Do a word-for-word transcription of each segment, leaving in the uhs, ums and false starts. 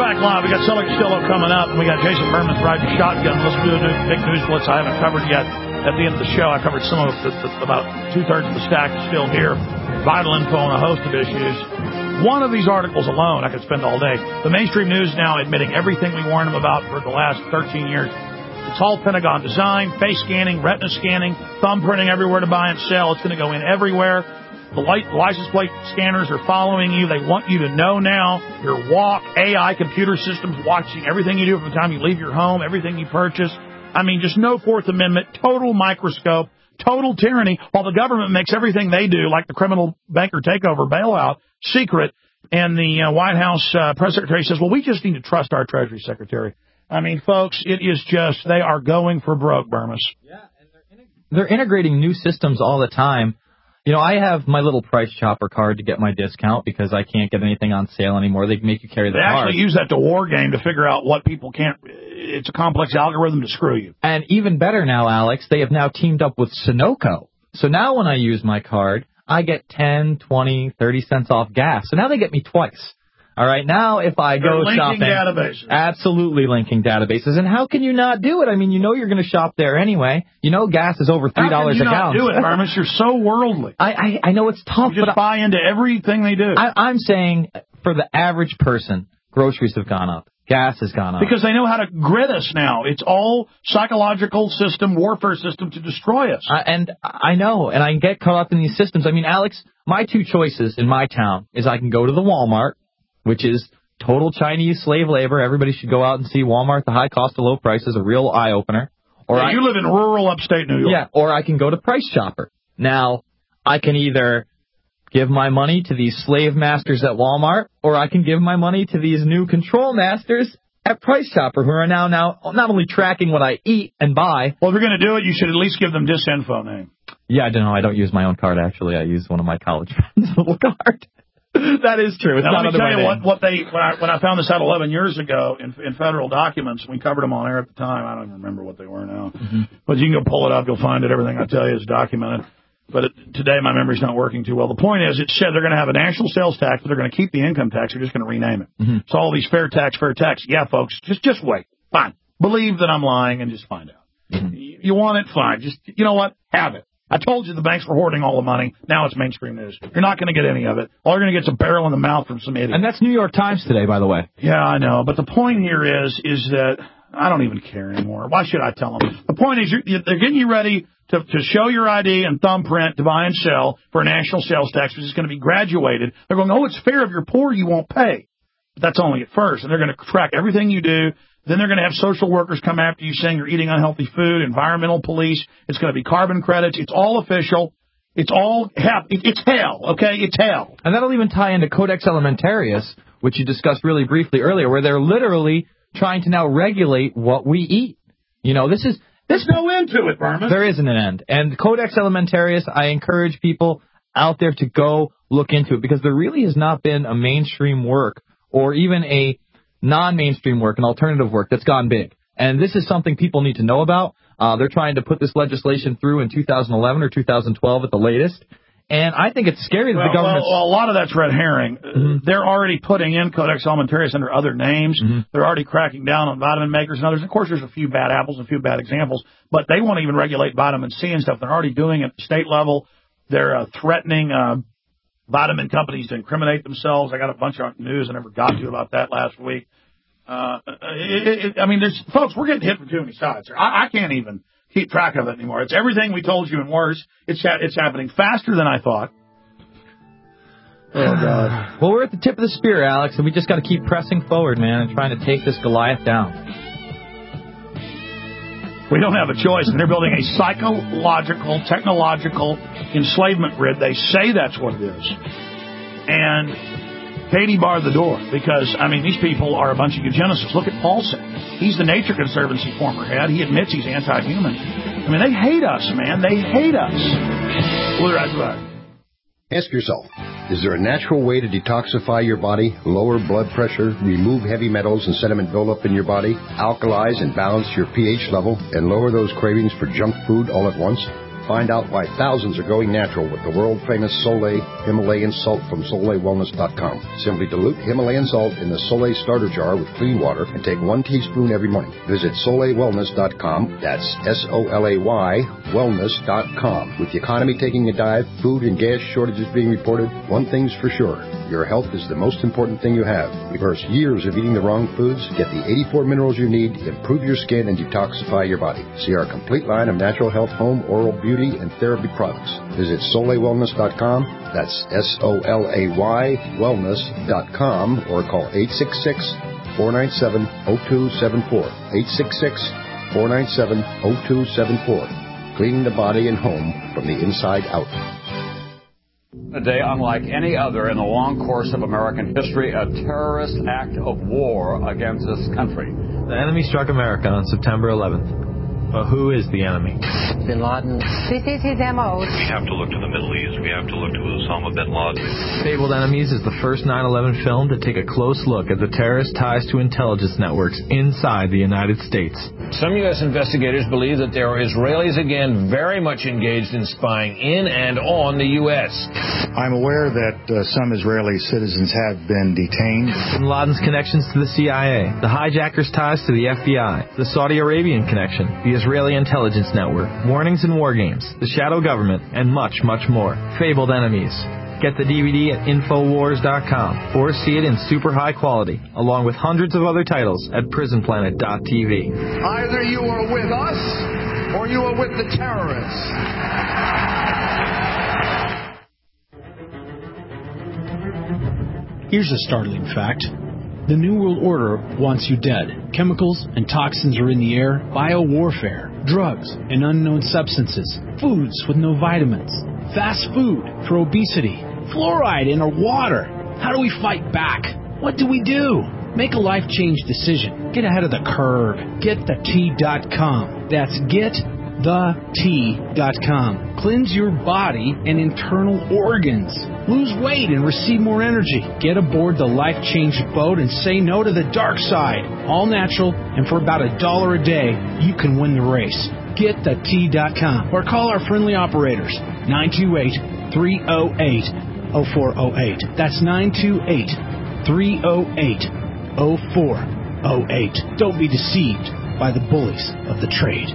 back live. We got Sully Castillo coming up, and we got Jason Berman's riding shotgun. Let's do the big news blitz I haven't covered yet. At the end of the show, I covered some of the, the, about two-thirds of the stack is still here. Vital info on a host of issues. One of these articles alone, I could spend all day. The mainstream news now admitting everything we warned them about for the last thirteen years. It's all Pentagon design, face scanning, retina scanning, thumbprinting everywhere to buy and sell. It's going to go in everywhere. The light, license plate scanners are following you. They want you to know now your walk, A I computer systems watching everything you do from the time you leave your home, everything you purchase. I mean, just no Fourth Amendment, total microscope, total tyranny, while the government makes everything they do, like the criminal banker takeover bailout, secret. And the uh, White House uh, press secretary says, well, we just need to trust our Treasury Secretary. I mean, folks, it is just, they are going for broke, Burmis. Yeah, and they're, integ- they're integrating new systems all the time. You know, I have my little Price Chopper card to get my discount because I can't get anything on sale anymore. They make you carry the They card. actually use that to war game to figure out what people can't. It's a complex algorithm to screw you. And even better now, Alex, they have now teamed up with Sunoco. So now when I use my card, I get ten, twenty, thirty cents off gas. So now they get me twice. All right, now if I They're go linking shopping, databases. Absolutely linking databases. And how can you not do it? I mean, you know you're going to shop there anyway. You know gas is over three dollars a gallon. How can you not do it, Burmis? You're so worldly. I, I I know it's tough, you just but buy into everything they do. I, I'm saying for the average person, groceries have gone up. Gas has gone up. Because they know how to grid us now. It's all psychological system, warfare system to destroy us. Uh, and I know, and I get caught up in these systems. I mean, Alex, my two choices in my town is I can go to the Walmart, which is total Chinese slave labor. Everybody should go out and see Walmart. The high cost of low price is a real eye-opener. Or yeah, I, you live in rural upstate New York. Yeah, or I can go to Price Chopper. Now, I can either give my money to these slave masters at Walmart, or I can give my money to these new control masters at Price Chopper, who are now now not only tracking what I eat and buy. Well, if you're going to do it, you should at least give them disinfo name. Yeah, I don't know. I don't use my own card, actually. I use one of my college friends' little card. That is true. It's now, not let me tell you name. what, what they when I when I found this out eleven years ago in in federal documents. We covered them on air at the time. I don't even remember what they were now, mm-hmm. but you can go pull it up. You'll find it. Everything I tell you is documented. But it, today my memory's not working too well. The point is, it said they're going to have a national sales tax, but they're going to keep the income tax. They're just going to rename it. Mm-hmm. So all these fair tax, fair tax. Yeah, folks, just just wait. Fine. Believe that I'm lying and just find out. Mm-hmm. You, you want it? Fine. Just you know what? Have it. I told you the banks were hoarding all the money. Now it's mainstream news. You're not going to get any of it. All you're going to get is a barrel in the mouth from some idiot. And that's New York Times today, by the way. Yeah, I know. But the point here is, is that I don't even care anymore. Why should I tell them? The point is, you're, they're getting you ready to, to show your I D and thumbprint to buy and sell for a national sales tax, which is going to be graduated. They're going, oh, it's fair. If you're poor, you won't pay. But that's only at first. And they're going to track everything you do. Then they're going to have social workers come after you saying you're eating unhealthy food, environmental police. It's going to be carbon credits. It's all official. It's all hell. It's hell, okay? It's hell. And that'll even tie into Codex Alimentarius, which you discussed really briefly earlier, where they're literally trying to now regulate what we eat. You know, this is... There's no end to it, Berman. There isn't an end. And Codex Alimentarius, I encourage people out there to go look into it, because there really has not been a mainstream work or even a non-mainstream work, an alternative work that's gone big. And this is something people need to know about. Uh, they're trying to put this legislation through in two thousand eleven or two thousand twelve at the latest. And I think it's scary that well, the government... Well, a lot of that's red herring. Mm-hmm. They're already putting in Codex Alimentarius under other names. Mm-hmm. They're already cracking down on vitamin makers and others. Of course, there's a few bad apples and a few bad examples, but they won't even regulate vitamin C and stuff. They're already doing it at the state level. They're uh, threatening uh, vitamin companies to incriminate themselves. I got a bunch of news I never got to about that last week. Uh, it, it, I mean, there's folks, we're getting hit from too many sides. I, I can't even keep track of it anymore. It's everything we told you and worse. It's ha- it's happening faster than I thought. Oh, God. Well, we're at the tip of the spear, Alex, and we just got to keep pressing forward, man, and trying to take this Goliath down. We don't have a choice. And they're building a psychological, technological enslavement grid. They say that's what it is. And Katie barred the door because, I mean, these people are a bunch of eugenicists. Look at Paulson. He's the Nature Conservancy former head. He admits he's anti-human. I mean, they hate us, man. They hate us. We'll be right back. Ask yourself, is there a natural way to detoxify your body, lower blood pressure, remove heavy metals and sediment buildup in your body, alkalize and balance your pH level, and lower those cravings for junk food all at once? Find out why thousands are going natural with the world-famous Soleil Himalayan salt from Soleil Wellness dot com. Simply dilute Himalayan salt in the Soleil starter jar with clean water and take one teaspoon every morning. Visit Soleil Wellness dot com. That's S O L A Y Wellness dot com. With the economy taking a dive, food and gas shortages being reported, one thing's for sure. Your health is the most important thing you have. Reverse years of eating the wrong foods. Get the eighty-four minerals you need, improve your skin, and detoxify your body. See our complete line of natural health, home, oral, beauty, and therapy products. Visit Soleil Wellness dot com. That's S O L A Y Wellness dot com or call eight six six, four nine seven, zero two seven four. eight six six, four nine seven, zero two seven four. Cleaning the body and home from the inside out. A day unlike any other in the long course of American history, a terrorist act of war against this country. The enemy struck America on September eleventh. But who is the enemy? Bin Laden. This is his M O. We have to look to the Middle East. We have to look to Osama bin Laden. Fabled Enemies is the first nine eleven film to take a close look at the terrorist ties to intelligence networks inside the United States. Some U S investigators believe that there are Israelis again very much engaged in spying in and on the U S. I'm aware that uh, some Israeli citizens have been detained. Bin Laden's connections to the C I A, the hijackers' ties to the F B I, the Saudi Arabian connection, the Israeli intelligence network, warnings and war games, the shadow government, and much, much more. Fabled Enemies. Get the D V D at Infowars dot com or see it in super high quality, along with hundreds of other titles at Prison Planet dot T V. Either you are with us or you are with the terrorists. Here's a startling fact. The New World Order wants you dead. Chemicals and toxins are in the air, biowarfare, drugs and unknown substances, foods with no vitamins, fast food for obesity, fluoride in our water. How do we fight back? What do we do? Make a life-change decision. Get ahead of the curve. Get the T dot com. That's get the T dot com. Cleanse your body and internal organs. Lose weight and receive more energy. Get aboard the Life Change boat and say no to the dark side. All natural, and for about a dollar a day, you can win the race. Get the T dot com or call our friendly operators, nine two eight, three oh eight, oh four oh eight. That's nine two eight, three oh eight, oh four oh eight. Don't be deceived by the bullies of the trade.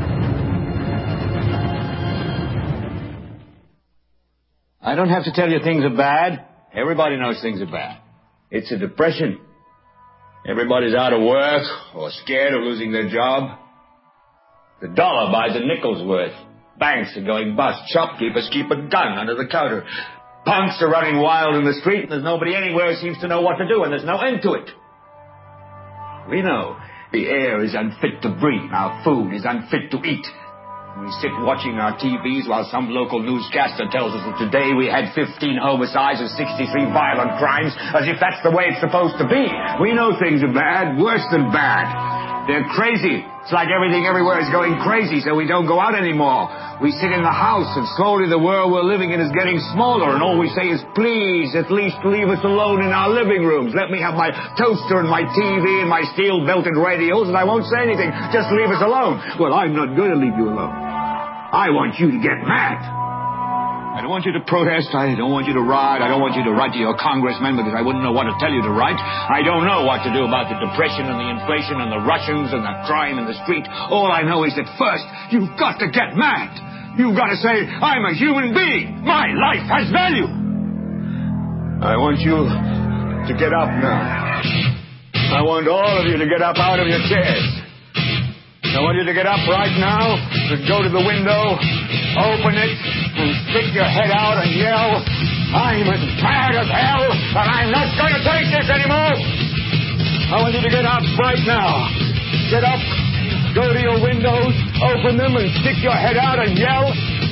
I don't have to tell you things are bad. Everybody knows things are bad. It's a depression. Everybody's out of work or scared of losing their job. The dollar buys a nickel's worth. Banks are going bust. Shopkeepers keep a gun under the counter. Punks are running wild in the street, and there's nobody anywhere who seems to know what to do, and there's no end to it. We know the air is unfit to breathe. Our food is unfit to eat. We sit watching our T Vs while some local newscaster tells us that today we had fifteen homicides and sixty-three violent crimes, as if that's the way it's supposed to be. We know things are bad, worse than bad. They're crazy. It's like everything everywhere is going crazy, so we don't go out anymore. We sit in the house, and slowly the world we're living in is getting smaller, and all we say is, please, at least leave us alone in our living rooms. Let me have my toaster and my T V and my steel-belted radios, and I won't say anything. Just leave us alone. Well, I'm not going to leave you alone. I want you to get mad. I don't want you to protest. I don't want you to riot. I don't want you to write to your congressman because I wouldn't know what to tell you to write. I don't know what to do about the depression and the inflation and the Russians and the crime in the street. All I know is that first, you've got to get mad. You've got to say, I'm a human being. My life has value. I want you to get up now. I want all of you to get up out of your chairs. I want you to get up right now and go to the window, open it, and stick your head out and yell, I'm as mad as hell, and I'm not going to take this anymore. I want you to get up right now. Get up, go to your windows, open them, and stick your head out and yell,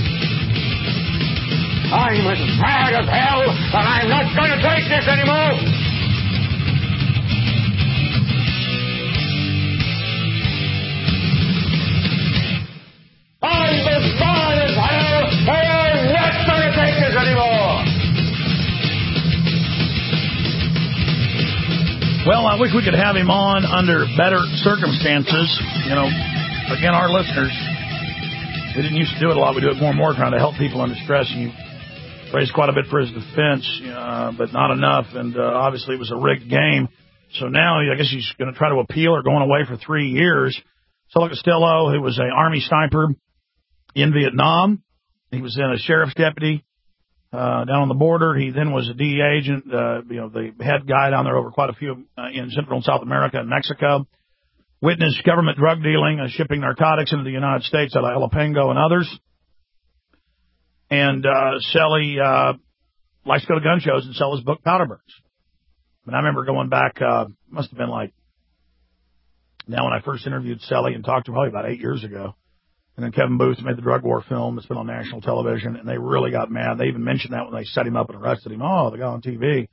I'm as mad as hell, and I'm not going to take this anymore. I'm as mad as hell, and I'm not going to take this anymore. Well, I wish we could have him on under better circumstances. You know, again, our listeners We didn't used to do it a lot. We do it more and more, trying to help people under stress. And you raised quite a bit for his defense, uh, but not enough. And uh, obviously it was a rigged game. So now I guess he's going to try to appeal or going away for three years. Sully Costello, who was an Army sniper in Vietnam. He was then a sheriff's deputy uh, down on the border. He then was a D E A agent, uh, you know, the head guy down there over quite a few uh, in Central and South America and Mexico. Witnessed government drug dealing, uh, shipping narcotics into the United States out of Elapango and others. And uh, Sully uh, likes to go to gun shows and sell his book, Powder Burns. I mean, I remember going back, uh, must have been like, now when I first interviewed Sully and talked to him probably about eight years ago. And then Kevin Booth made the drug war film that's been on national television, and they really got mad. They even mentioned that when they set him up and arrested him. Oh, the guy on T V.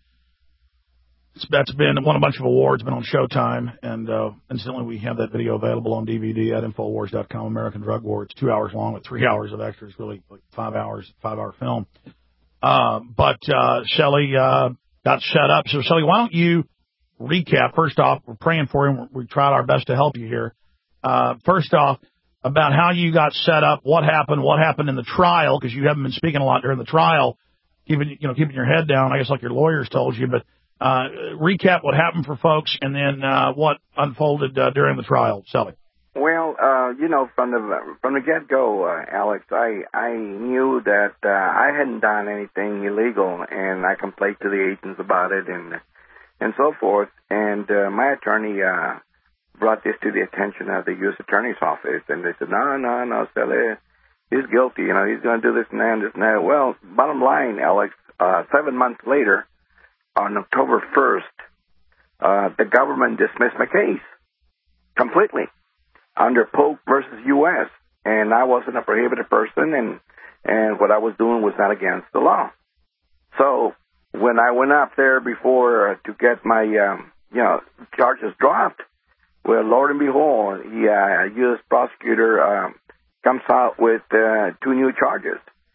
It's, that's been, won a bunch of awards, been on Showtime, and uh, incidentally, we have that video available on D V D at Infowars dot com, American Drug War. It's two hours long with three hours of extras, really like five hours, five-hour film. Uh, but uh, Sully uh, got set up. So, Sully, why don't you recap? First off, we're praying for him. We tried our best to help you here. Uh, first off, about how you got set up, what happened, what happened in the trial, because you haven't been speaking a lot during the trial, keeping, you know, keeping your head down, I guess like your lawyers told you, but Uh, recap what happened for folks, and then uh, what unfolded uh, during the trial, Sully. Well, uh, you know, from the from the get-go, uh, Alex, I I knew that uh, I hadn't done anything illegal, and I complained to the agents about it, and and so forth. And uh, my attorney uh, brought this to the attention of the U S Attorney's Office, and they said, no, no, no, Sully, he's guilty. You know, he's going to do this and that and this and that. Well, bottom line, Alex, uh, seven months later, on October first, uh, the government dismissed my case completely under Polk versus U S And I wasn't a prohibited person, and, and what I was doing was not against the law. So when I went up there before uh, to get my, um, you know, charges dropped, well, Lord and behold, the uh, U S prosecutor um, comes out with uh, two new charges.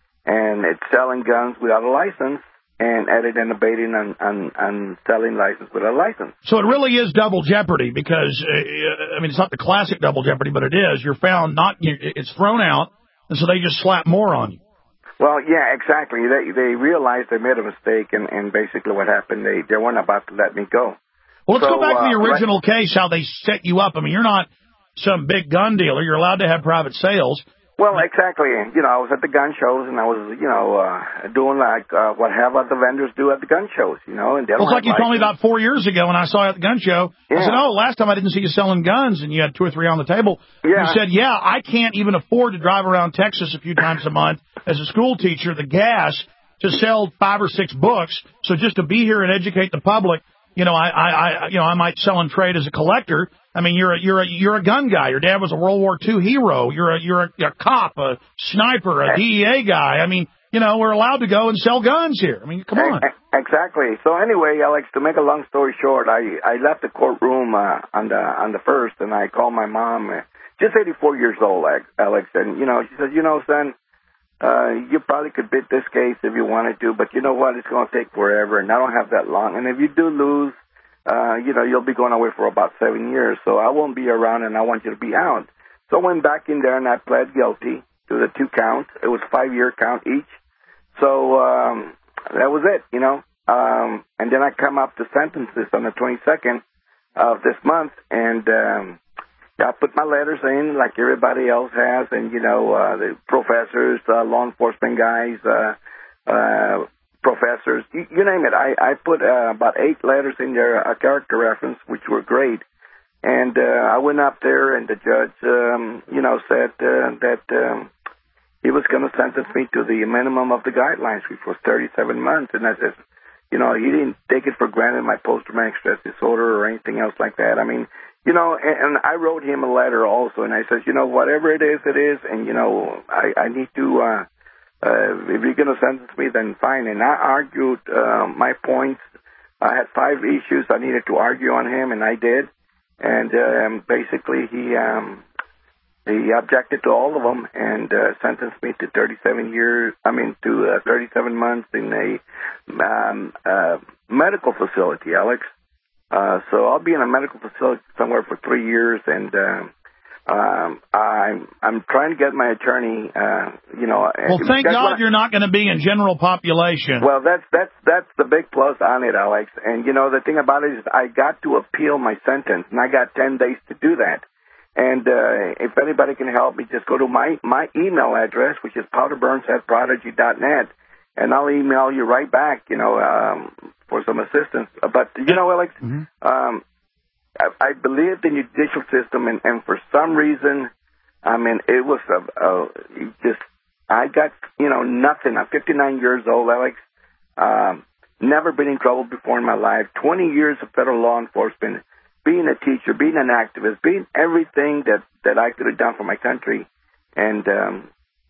And it's selling guns without a license, and added and abating and, and, and selling license without a license. So it really is double jeopardy because, uh, I mean, it's not the classic double jeopardy, but it is. You're found not, it's thrown out, and so they just slap more on you. Well, yeah, exactly. They they realized they made a mistake, and, and basically what happened, they, they weren't about to let me go. Well, let's so, go back to the uh, original right. case, how they set you up. I mean, you're not some big gun dealer. You're allowed to have private sales. Well, exactly. You know, I was at the gun shows, and I was, you know, uh, doing like uh, what have other vendors do at the gun shows, you know. And they well, it's like you told me about four years ago when I saw you at the gun show. Yeah. I said, oh, last time I didn't see you selling guns, and you had two or three on the table. Yeah. You said, yeah, I can't even afford to drive around Texas a few times a month as a school teacher, the gas, to sell five or six books. So just to be here and educate the public, you know, I, I, I you know, I might sell and trade as a collector. I mean, you're a, you're a, you're a gun guy. Your dad was a World War Two hero. You're a, you're a, a cop, a sniper, a D E A guy. I mean, you know, we're allowed to go and sell guns here. I mean, come on. Exactly. So anyway, Alex, to make a long story short, I, I left the courtroom, uh, on the, on the first, and I called my mom, uh, just eighty-four years old, Alex. And, you know, she said, you know, son, uh, you probably could beat this case if you wanted to, but you know what? It's going to take forever, and I don't have that long. And if you do lose, Uh, you know, you'll be going away for about seven years, so I won't be around, and I want you to be out. So I went back in there, and I pled guilty to the two counts. It was five-year count each. So um, that was it, you know. Um, and then I come up to sentences on the twenty-second of this month, and um, I put my letters in like everybody else has, and, you know, uh, the professors, uh, law enforcement guys, uh, uh professors, you, you name it. I, I put uh, about eight letters in there, a character reference, which were great. And uh, I went up there, and the judge, um, you know, said uh, that um, he was going to sentence me to the minimum of the guidelines, which was thirty-seven months. And I said, you know, he didn't take it for granted, my post-traumatic stress disorder or anything else like that. I mean, you know, and, and I wrote him a letter also, and I said, you know, whatever it is, it is. And, you know, I, I need to... Uh, Uh, if you're going to sentence me, then fine. And I argued uh, my points. I had five issues I needed to argue on him, and I did. And um, basically, he um, he objected to all of them and uh, sentenced me to thirty-seven years. I mean, to uh, thirty-seven months in a um, uh, medical facility, Alex. Uh, so I'll be in a medical facility somewhere for three years, and uh, Um, I'm I'm trying to get my attorney. Uh, you know. Well, thank God you're not going to be in general population. Well, that's that's that's the big plus on it, Alex. And you know the thing about it is I got to appeal my sentence, and I got ten days to do that. And uh, if anybody can help me, just go to my my email address, which is powderburns at prodigy dot net, and I'll email you right back. You know, um, for some assistance. But you know, Alex. Mm-hmm. Um, I, I believed in the judicial system, and, and for some reason, I mean, it was a, a just, I got, you know, nothing. I'm fifty-nine years old, Alex. Um, never been in trouble before in my life. twenty years of federal law enforcement, being a teacher, being an activist, being everything that, that I could have done for my country. And um,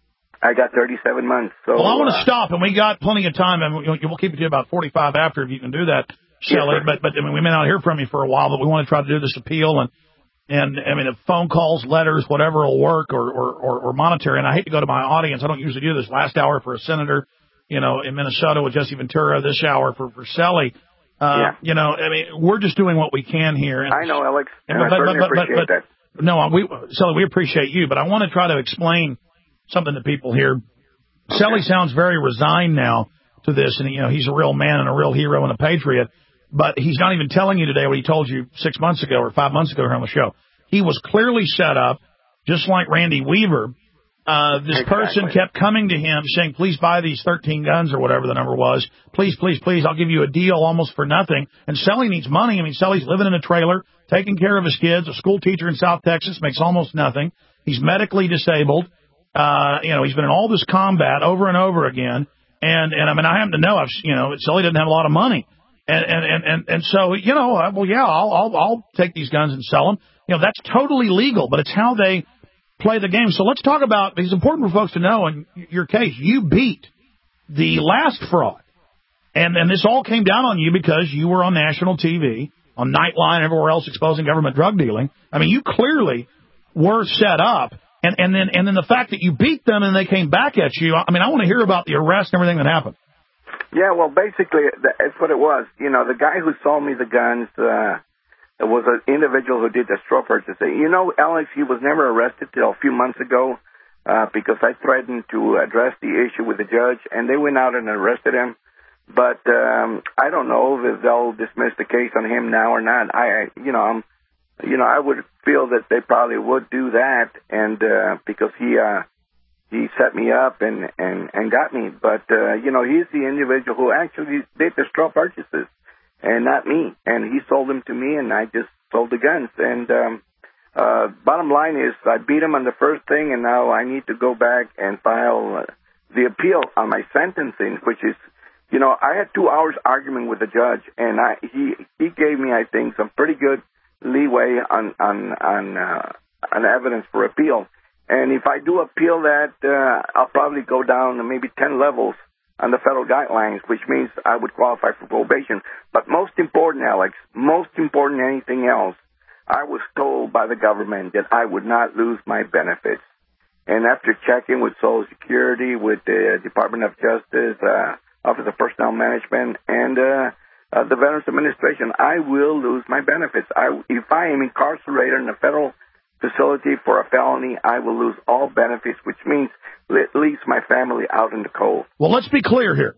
I got thirty-seven months. So, well, I want to uh, stop, and we got plenty of time, and we'll, we'll keep it to about forty-five after if you can do that. Shelley, but but I mean, we may not hear from you for a while, but we want to try to do this appeal, and and I mean, if phone calls, letters, whatever will work, or, or or or monetary. And I hate to go to my audience. I don't usually do this. Last hour for a senator, you know, in Minnesota with Jesse Ventura. This hour for for Shelley. Uh, yeah. You know, I mean, we're just doing what we can here. And, I know, Alex. And and, I but, certainly but, but, appreciate but, but, that. No, we Shelley, we appreciate you, but I want to try to explain something to people here. Okay. Shelley sounds very resigned now to this, and you know, he's a real man and a real hero and a patriot. But he's not even telling you today what he told you six months ago or five months ago here on the show. He was clearly set up, just like Randy Weaver. Uh, this exactly. person kept coming to him saying, please buy these thirteen guns or whatever the number was. Please, please, please, I'll give you a deal almost for nothing. And Selly needs money. I mean, Selly's living in a trailer, taking care of his kids, a school teacher in South Texas, makes almost nothing. He's medically disabled. Uh, you know, he's been in all this combat over and over again. And, and I mean, I happen to know, I've, you know, Selly doesn't have a lot of money. And, and, and, and so, you know, well, yeah, I'll, I'll, I'll take these guns and sell them. You know, that's totally legal, but it's how they play the game. So let's talk about, it's important for folks to know in your case, you beat the last fraud. And, and this all came down on you because you were on national T V, on Nightline, everywhere else exposing government drug dealing. I mean, you clearly were set up. And, and then, and then the fact that you beat them and they came back at you. I mean, I want to hear about the arrest and everything that happened. Yeah, well, basically, that's what it was. You know, the guy who sold me the guns uh, was an individual who did the straw purchase. You know, Alex, he was never arrested till a few months ago uh, because I threatened to address the issue with the judge, and they went out and arrested him. But um, I don't know if they'll dismiss the case on him now or not. I, you know, I'm, you know, I would feel that they probably would do that, and uh, because he. Uh, He set me up and, and, and got me. But, uh, you know, he's the individual who actually did the straw purchases and not me. And he sold them to me, and I just sold the guns. And um, uh, bottom line is I beat him on the first thing, and now I need to go back and file uh, the appeal on my sentencing, which is, you know, I had two hours arguing with the judge, and I he he gave me, I think, some pretty good leeway on, on, on, uh, on evidence for appeal. And if I do appeal that, uh, I'll probably go down to maybe ten levels on the federal guidelines, which means I would qualify for probation. But most important, Alex, most important than anything else, I was told by the government that I would not lose my benefits. And after checking with Social Security, with the Department of Justice, uh, Office of Personnel Management, and uh, uh, the Veterans Administration, I will lose my benefits. I, if I am incarcerated in a federal facility for a felony, I will lose all benefits, which means it leaves my family out in the cold. Well, let's be clear here.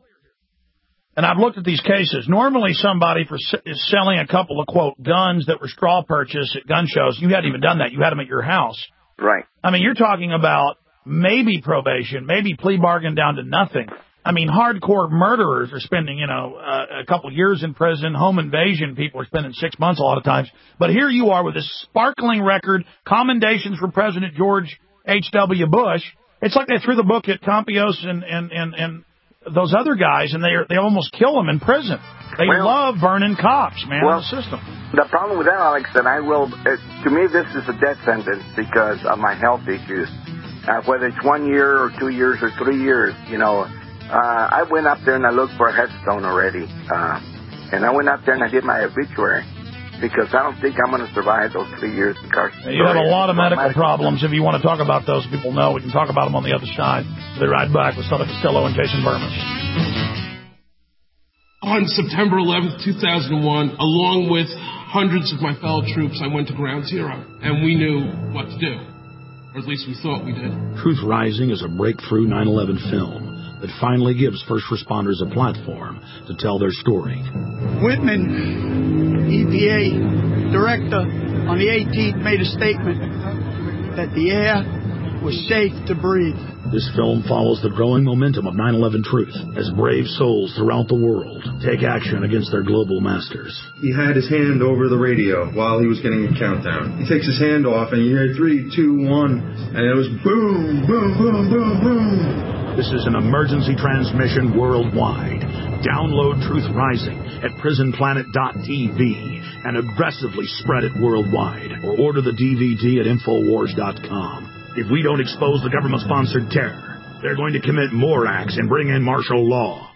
And I've looked at these cases. Normally somebody for is selling a couple of, quote, guns that were straw purchased at gun shows. You hadn't even done that. You had them at your house. Right. I mean, you're talking about maybe probation, maybe plea bargain down to nothing. I mean, hardcore murderers are spending, you know, uh, a couple years in prison. Home invasion people are spending six months a lot of times. But here you are with this sparkling record, commendations from President George H W. Bush. It's like they threw the book at Campios and, and, and, and those other guys, and they are, they almost kill them in prison. They well, love burning cops, man, well, in the system. The problem with that, Alex, that I will, uh, to me, this is a death sentence because of my health issues. Uh, whether it's one year or two years or three years, you know, Uh, I went up there and I looked for a headstone already. Uh, and I went up there and I did my obituary because I don't think I'm going to survive those three years incarceration. You have a lot of medical problems. If you want to talk about those, people know. We can talk about them on the other side. We'll be right back with Sonny Costello and Jason Bermas. On September eleventh, two thousand one, along with hundreds of my fellow troops, I went to Ground Zero, and we knew what to do. Or at least we thought we did. Truth Rising is a breakthrough nine eleven film that finally gives first responders a platform to tell their story. Whitman, E P A director, on the eighteenth made a statement that the air was safe to breathe. This film follows the growing momentum of nine eleven truth as brave souls throughout the world take action against their global masters. He had his hand over the radio while he was getting a countdown. He takes his hand off and you hear three, two, one, and it was boom, boom, boom, boom, boom. This is an emergency transmission worldwide. Download Truth Rising at prison planet dot t v and aggressively spread it worldwide, or order the D V D at infowars dot com. If we don't expose the government-sponsored terror, they're going to commit more acts and bring in martial law.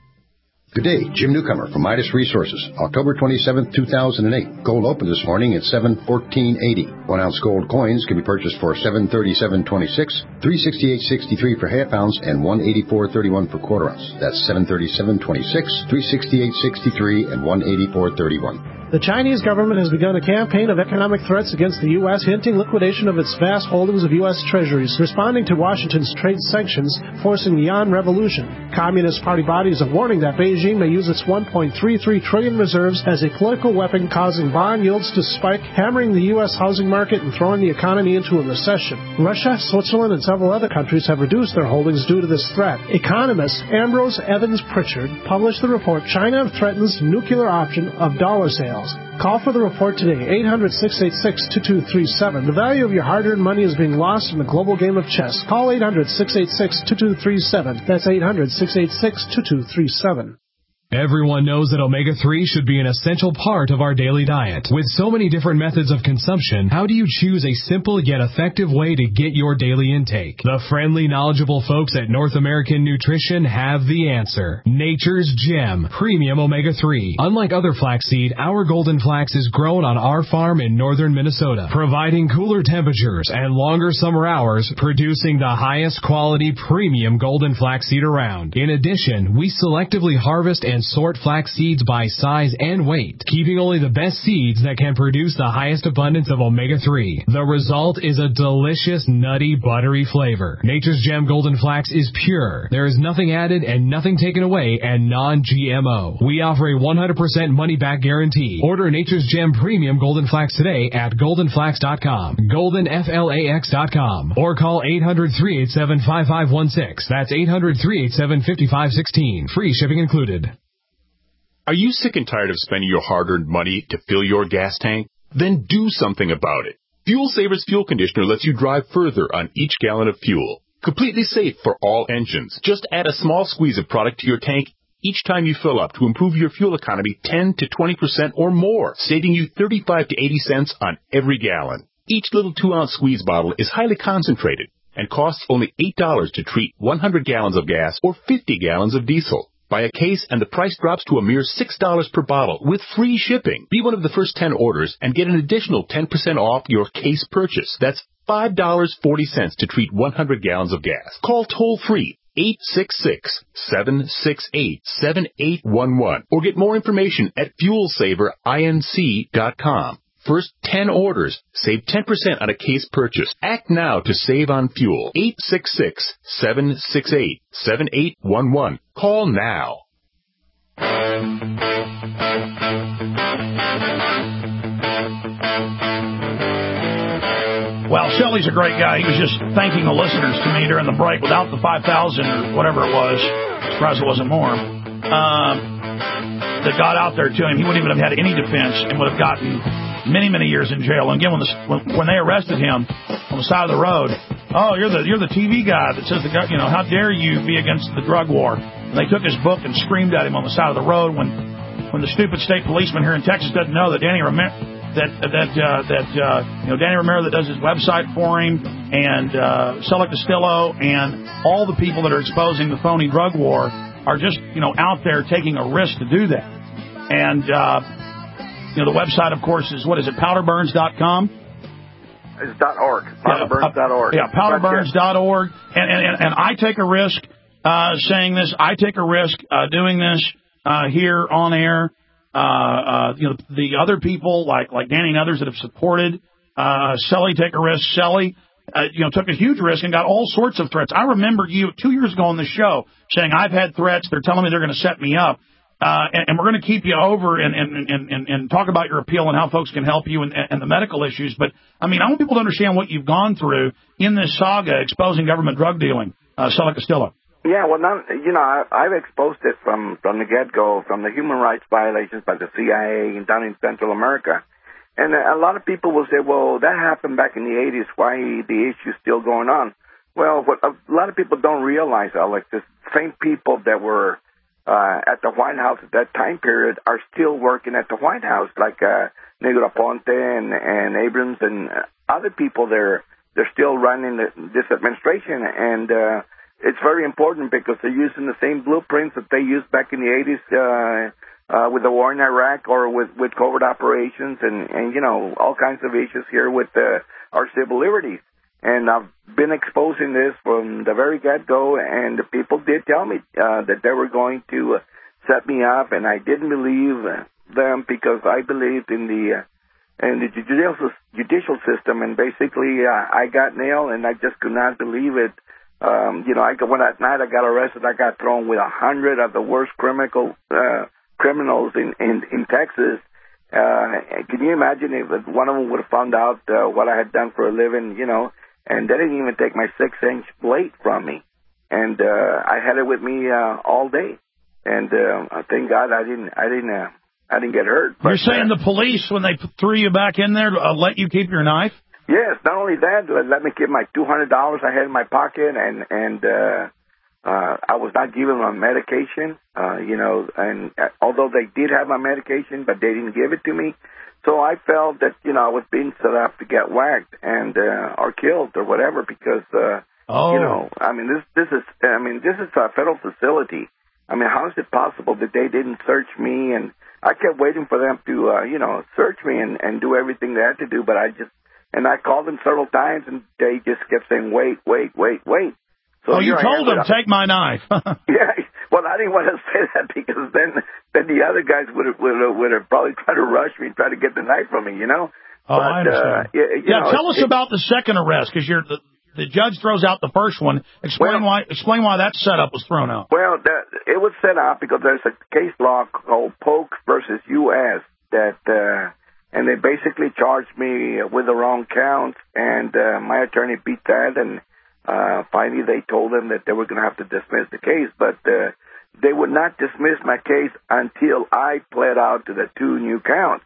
Good day, Jim Newcomer from Midas Resources, October twenty-seventh, two thousand eight. Gold opened this morning at seven fourteen eighty. One ounce gold coins can be purchased for seven thirty-seven twenty-six, three sixty-eight sixty-three for half ounce, and one eighty-four thirty-one for quarter ounce. That's seven thirty-seven twenty-six, three sixty-eight sixty-three, and one eighty-four thirty-one. The Chinese government has begun a campaign of economic threats against the U S, hinting liquidation of its vast holdings of U S treasuries, responding to Washington's trade sanctions, forcing the yuan revolution. Communist Party bodies are warning that Beijing may use its one point three three trillion reserves as a political weapon, causing bond yields to spike, hammering the U S housing market and throwing the economy into a recession. Russia, Switzerland, and several other countries have reduced their holdings due to this threat. Economist Ambrose Evans Pritchard published the report China Threatens Nuclear Option of Dollar Sales. Call for the report today, eight hundred, six eight six, two two three seven. The value of your hard-earned money is being lost in the global game of chess. Call eight hundred, six eight six, two two three seven. That's eight hundred, six eight six, two two three seven. Everyone knows that omega three should be an essential part of our daily diet. With so many different methods of consumption, how do you choose a simple yet effective way to get your daily intake? The friendly, knowledgeable folks at North American Nutrition have the answer. Nature's Gem Premium Omega three. Unlike other flaxseed, our golden flax is grown on our farm in northern Minnesota, providing cooler temperatures and longer summer hours, producing the highest quality premium golden flaxseed around. In addition, we selectively harvest and sort flax seeds by size and weight, keeping only the best seeds that can produce the highest abundance of omega three. The result is a delicious, nutty, buttery flavor. Nature's Gem Golden Flax is pure. There is nothing added and nothing taken away, and non G M O. We offer a one hundred percent money-back guarantee. Order Nature's Gem Premium Golden Flax today at golden flax dot com, golden flax dot com, or call eight hundred, three eight seven, five five one six. That's eight hundred, three eight seven, five five one six. Free shipping included. Are you sick and tired of spending your hard-earned money to fill your gas tank? Then do something about it. Fuel Savers Fuel Conditioner lets you drive further on each gallon of fuel. Completely safe for all engines. Just add a small squeeze of product to your tank each time you fill up to improve your fuel economy ten to twenty percent or more, saving you thirty-five to eighty cents on every gallon. Each little two-ounce squeeze bottle is highly concentrated and costs only eight dollars to treat one hundred gallons of gas or fifty gallons of diesel. Buy a case and the price drops to a mere six dollars per bottle with free shipping. Be one of the first ten orders and get an additional ten percent off your case purchase. That's five dollars and forty cents to treat one hundred gallons of gas. Call toll-free eight six six, seven six eight, seven eight one one or get more information at fuel saver inc dot com. First ten orders, save ten percent on a case purchase. Act now to save on fuel. eight six six, seven six eight, seven eight one one. Call now. Well, Shelley's a great guy. He was just thanking the listeners to me during the break without the five thousand or whatever it was. Surprised it wasn't more. Um, that got out there to him. He wouldn't even have had any defense and would have gotten many, many years in jail. And again, when, the, when, when they arrested him on the side of the road, oh, you're the you're the T V guy that says the you know how dare you be against the drug war? And they took his book and screamed at him on the side of the road when when the stupid state policeman here in Texas doesn't know that Danny Romero that that uh, that uh, you know Danny Romero that does his website for him and uh, Selleck Distillo and all the people that are exposing the phony drug war are just you know out there taking a risk to do that. And uh, you know the website, of course, is what is it? powder burns dot com. It's .org. powder burns dot org. Yeah, powder burns dot org. And, and, and, and I take a risk uh, saying this. I take a risk uh, doing this uh, here on air Uh, uh, you know, the other people like like Danny and others that have supported uh, Sully take a risk. Sully, uh, you know, took a huge risk and got all sorts of threats. I remember you two years ago on the show saying, I've had threats. They're telling me they're going to set me up. Uh, and, and we're going to keep you over and, and, and, and, and talk about your appeal and how folks can help you and, and the medical issues. But, I mean, I want people to understand what you've gone through in this saga exposing government drug dealing. Uh, Sully Castillo. Yeah, well, not, you know, I, I've exposed it from, from the get-go, from the human rights violations by the C I A and down in Central America. And a lot of people will say, well, that happened back in the eighties. Why the issue's still going on? Well, what a lot of people don't realize, Alex, the same people that were uh, at the White House at that time period are still working at the White House, like uh, Negroponte and, and Abrams and other people. They're, they're still running the, this administration. And uh, it's very important because they're using the same blueprints that they used back in the eighties uh, uh, with the war in Iraq or with, with covert operations and, and, you know, all kinds of issues here with uh, our civil liberties. And I've been exposing this from the very get-go, and the people did tell me uh, that they were going to uh, set me up, and I didn't believe them because I believed in the uh, in the judicial judicial system, and basically uh, I got nailed, and I just could not believe it. Um, you know, I when that night I got arrested, I got thrown with a hundred of the worst criminal uh, criminals in in, in Texas. Uh, can you imagine if one of them would have found out uh, what I had done for a living? You know. And they didn't even take my six-inch blade from me. And uh, I had it with me uh, all day. And uh, thank God I didn't I didn't, uh, I didn't get hurt. But, You're saying uh, the police, when they threw you back in there, uh, let you keep your knife? Yes, not only that, they let me keep my two hundred dollars I had in my pocket. And, and uh, uh, I was not given my medication, uh, you know, and uh, although they did have my medication, but they didn't give it to me. So I felt that, you know, I was being set up to get whacked and uh, or killed or whatever because, uh, oh. you know, I mean, this this is, I mean, this is a federal facility. I mean, how is it possible that they didn't search me? And I kept waiting for them to, uh, you know, search me and, and do everything they had to do. But I just, and I called them several times and they just kept saying, wait, wait, wait, wait. So oh, you told them, take my knife. Yeah. Well, I didn't want to say that because then then the other guys would have would have, would have probably tried to rush me and try to get the knife from me, you know. Oh, but, I understand. Uh, you, you yeah, know, tell it, us about the second arrest because you're the, the judge throws out the first one. Explain well, why. Explain why that setup was thrown out. Well, that, it was set up because there's a case law called Polk versus U S that, uh, and they basically charged me with the wrong counts, and uh, my attorney beat that, and uh, finally they told them that they were going to have to dismiss the case, but. Uh, They would not dismiss my case until I pled out to the two new counts.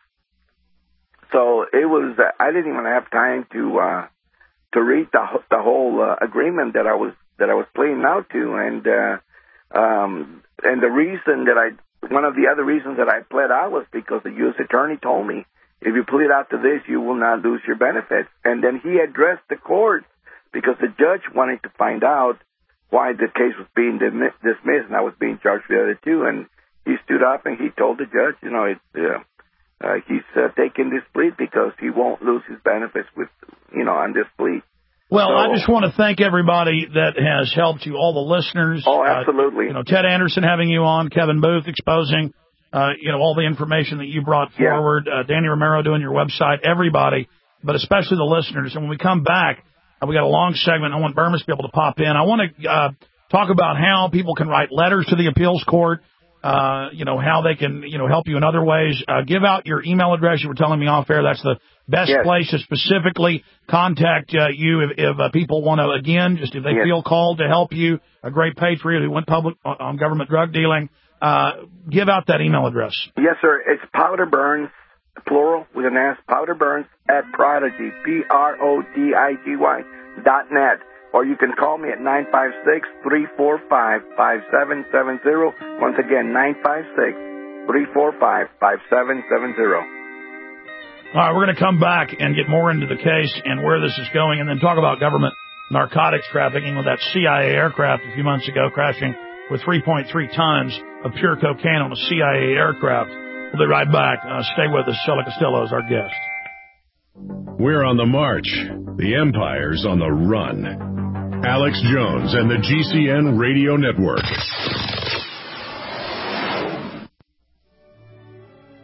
So it was, uh, I didn't even have time to, uh, to read the, the whole uh, agreement that I was, that I was pleading out to. And, uh, um, and the reason that I, one of the other reasons that I pled out was because the U S attorney told me, if you plead out to this, you will not lose your benefits. And then he addressed the court because the judge wanted to find out why the case was being dismissed and I was being charged for the other two. And he stood up and he told the judge, you know, it, uh, uh, he's uh, taking this plea because he won't lose his benefits with, you know, on this plea. Well, so, I just want to thank everybody that has helped you, all the listeners. Oh, absolutely. Uh, you know, Ted Anderson having you on, Kevin Booth exposing, uh, you know, all the information that you brought forward, yeah. uh, Danny Romero doing your website, everybody, but especially the listeners. And when we come back, we got a long segment. I want Burmis to be able to pop in. I want to uh, talk about how people can write letters to the appeals court, uh, you know, how they can, you know, help you in other ways. Uh, give out your email address. You were telling me off air that's the best yes. place to specifically contact uh, you if, if uh, people want to, again, just if they yes. feel called to help you, a great patriot who went public on, on government drug dealing. Uh, give out that email address. Yes, sir. It's Powder Burns. Plural with an S, Powder Burns at Prodigy, P R O D I G Y dot net. Or you can call me at nine five six, three four five, five seven seven zero. Once again, nine five six, three four five, five seven seven zero. All right, we're going to come back and get more into the case and where this is going, and then talk about government narcotics trafficking with that C I A aircraft a few months ago crashing with three point three tons of pure cocaine on a C I A aircraft. We'll be right back. Uh, stay with us. Sully Castillo is our guest. We're on the march. The Empire's on the run. Alex Jones and the G C N Radio Network.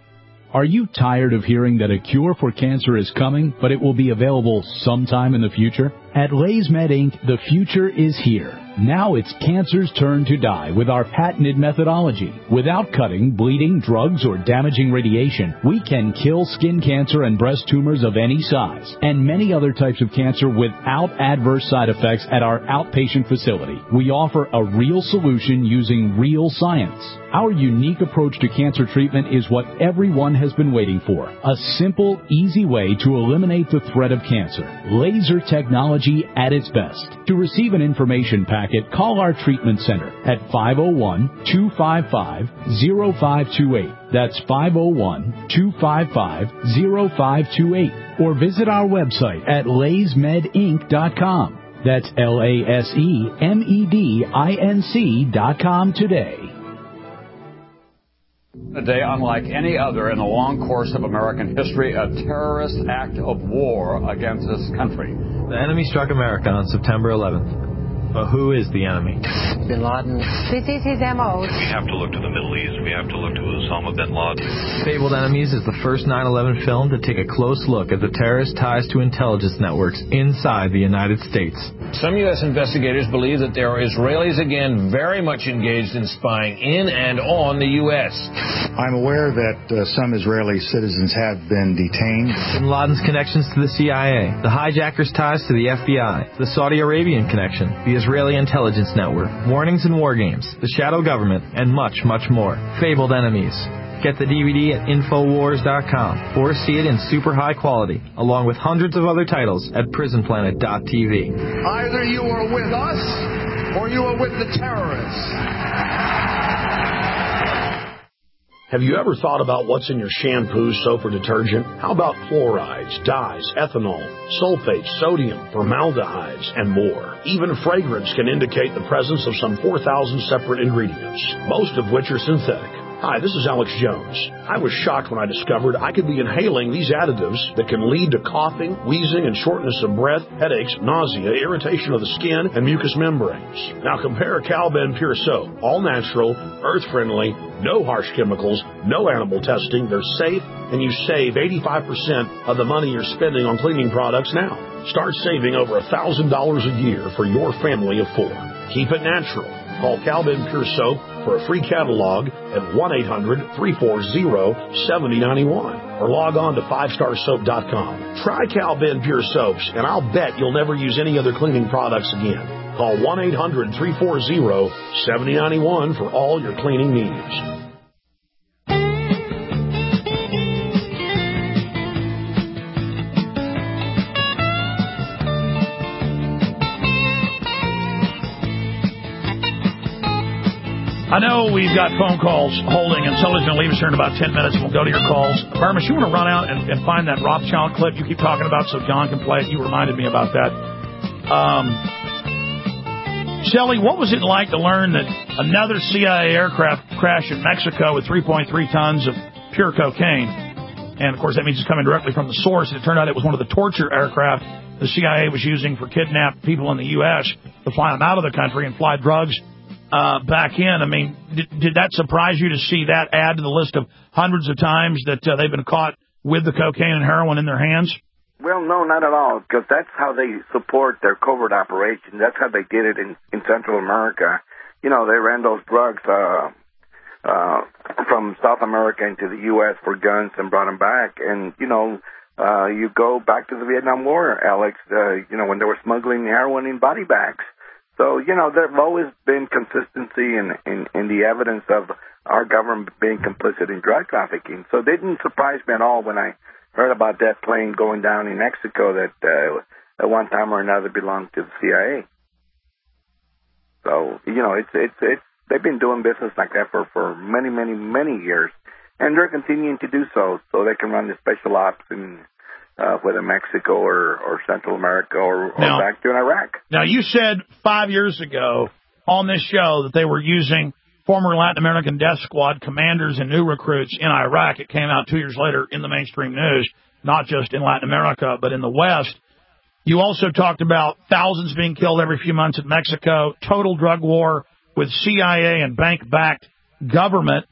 Are you tired of hearing that a cure for cancer is coming, but it will be available sometime in the future? At LaysMed Incorporated, the future is here. Now it's cancer's turn to die with our patented methodology. Without cutting, bleeding, drugs, or damaging radiation, we can kill skin cancer and breast tumors of any size, and many other types of cancer without adverse side effects at our outpatient facility. We offer a real solution using real science. Our unique approach to cancer treatment is what everyone has been waiting for. A simple, easy way to eliminate the threat of cancer. Laser technology at its best. To receive an information packet, call our treatment center at five oh one, two five five, oh five two eight. That's five oh one, two five five, oh five two eight. Or visit our website at lays med inc dot com. That's L A S E M E D I N C dot com today. A day unlike any other in the long course of American history, a terrorist act of war against this country. The enemy struck America on September eleventh. But who is the enemy? Bin Laden. This is his M O. We have to look to the Middle East. We have to look to Osama bin Laden. Fabled Enemies is the first nine eleven film to take a close look at the terrorist ties to intelligence networks inside the United States. Some U S investigators believe that there are Israelis again very much engaged in spying in and on the U S. I'm aware that uh, some Israeli citizens have been detained. Bin Laden's connections to the C I A, the hijackers' ties to the F B I, the Saudi Arabian connection, the Israeli intelligence network, warnings and war games, the shadow government, and much, much more. Fabled Enemies. Get the D V D at Infowars dot com or see it in super high quality, along with hundreds of other titles at Prison Planet dot T V. Either you are with us or you are with the terrorists. Have you ever thought about what's in your shampoo, soap, or detergent? How about fluorides, dyes, ethanol, sulfates, sodium, formaldehydes, and more? Even fragrance can indicate the presence of some four thousand separate ingredients, most of which are synthetic. Hi, this is Alex Jones. I was shocked when I discovered I could be inhaling these additives that can lead to coughing, wheezing, and shortness of breath, headaches, nausea, irritation of the skin, and mucous membranes. Now compare Cal-Ben Pure Soap. All natural, earth-friendly, no harsh chemicals, no animal testing. They're safe, and you save eighty-five percent of the money you're spending on cleaning products now. Start saving over one thousand dollars a year for your family of four. Keep it natural. Call Cal-Ben Pure Soap for a free catalog at one eight hundred, three four zero, seven zero nine one or log on to five star soap dot com. Try Cal-Ben Pure Soaps, and I'll bet you'll never use any other cleaning products again. Call one eight hundred, three four zero, seven zero nine one for all your cleaning needs. I know we've got phone calls holding, and Sully's going to leave us here in about ten minutes, and we'll go to your calls. Burmis, you want to run out and, and find that Rothschild clip you keep talking about so John can play it? You reminded me about that. Um, Shelly, what was it like to learn that another C I A aircraft crashed in Mexico with three point three tons of pure cocaine? And, of course, that means it's coming directly from the source. It turned out it was one of the torture aircraft the C I A was using for kidnapped people in the U S to fly them out of the country and fly drugs Uh, back in. I mean, did, did that surprise you to see that add to the list of hundreds of times that uh, they've been caught with the cocaine and heroin in their hands? Well, no, not at all, because that's how they support their covert operation. That's how they did it in, in Central America. You know, they ran those drugs uh, uh, from South America into the U S for guns and brought them back. And, you know, uh, you go back to the Vietnam War, Alex, uh, you know, when they were smuggling heroin in body bags. So, you know, there have always been consistency in, in, in the evidence of our government being complicit in drug trafficking. So it didn't surprise me at all when I heard about that plane going down in Mexico that uh, at one time or another belonged to the C I A. So, you know, it's, it's, it's, they've been doing business like that for, for many, many, many years. And they're continuing to do so, so they can run the special ops in Uh, whether Mexico or, or Central America or, or now, back to Iraq. Now, you said five years ago on this show that they were using former Latin American Death Squad commanders and new recruits in Iraq. It came out two years later in the mainstream news, not just in Latin America, but in the West. You also talked about thousands being killed every few months in Mexico, total drug war with C I A and bank-backed government.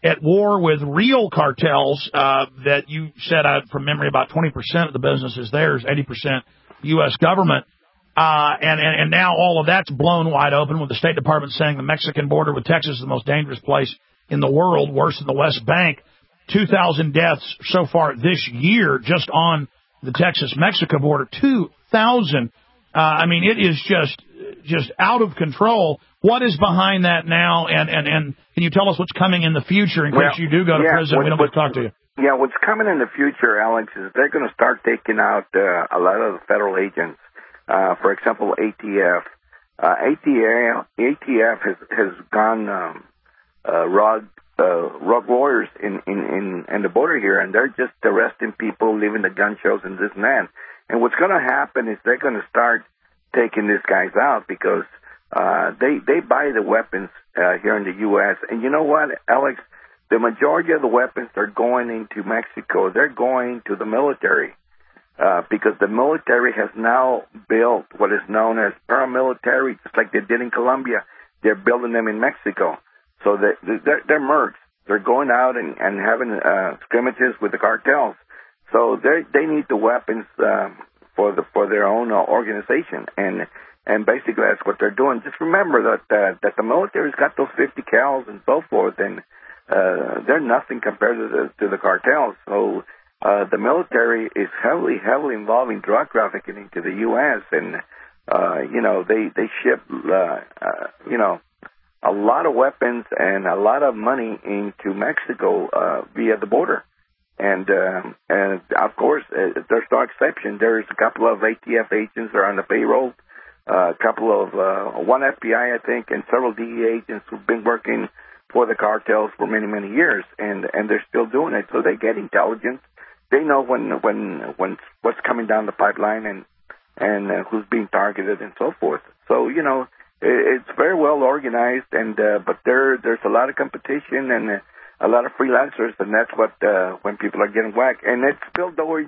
at war with real cartels uh, that you said, uh, from memory, about twenty percent of the business is theirs, eighty percent U S government. Uh, and, and, and now all of that's blown wide open with the State Department saying the Mexican border with Texas is the most dangerous place in the world, worse than the West Bank. two thousand deaths so far this year just on the Texas-Mexico border. two thousand. Uh, I mean, it is just just out of control. What is behind that now? And, and, and can you tell us what's coming in the future in well, case you do go to yeah, prison? what, We don't what, want to talk to you. Yeah, what's coming in the future, Alex, is they're going to start taking out uh, a lot of the federal agents. Uh, for example, A T F. Uh, A T F, A T F has, has gone um, uh, rogue, uh, rogue lawyers in, in, in, in the border here, and they're just arresting people, leaving the gun shows and this and that. And what's going to happen is they're going to start taking these guys out because uh, they, they buy the weapons uh, here in the U S. And you know what, Alex? The majority of the weapons are going into Mexico. They're going to the military. Uh, because the military has now built what is known as paramilitary, just like they did in Colombia. They're building them in Mexico. So they're, they're, they're mercs. They're going out and, and having uh, scrimmages with the cartels. So they they need the weapons um, for the for their own uh, organization, and and basically that's what they're doing. Just remember that uh, that the military's got those fifty cals and so forth, and uh, they're nothing compared to the to the cartels. So. Uh, the military is heavily, heavily involved in drug trafficking into the U S and, uh, you know, they, they ship, uh, uh, you know, a lot of weapons and a lot of money into Mexico, uh, via the border. And, um, and of course, uh, there's no exception. There's a couple of A T F agents that are on the payroll, uh, a couple of, uh, one F B I, I think, and several D E A agents who've been working for the cartels for many, many years, and, and they're still doing it. So they get intelligence. They know when when when what's coming down the pipeline and and uh, who's being targeted and so forth. So you know it, it's very well organized, and uh, but there there's a lot of competition and uh, a lot of freelancers, and that's what uh, when people are getting whacked. And it's Bill Doherty.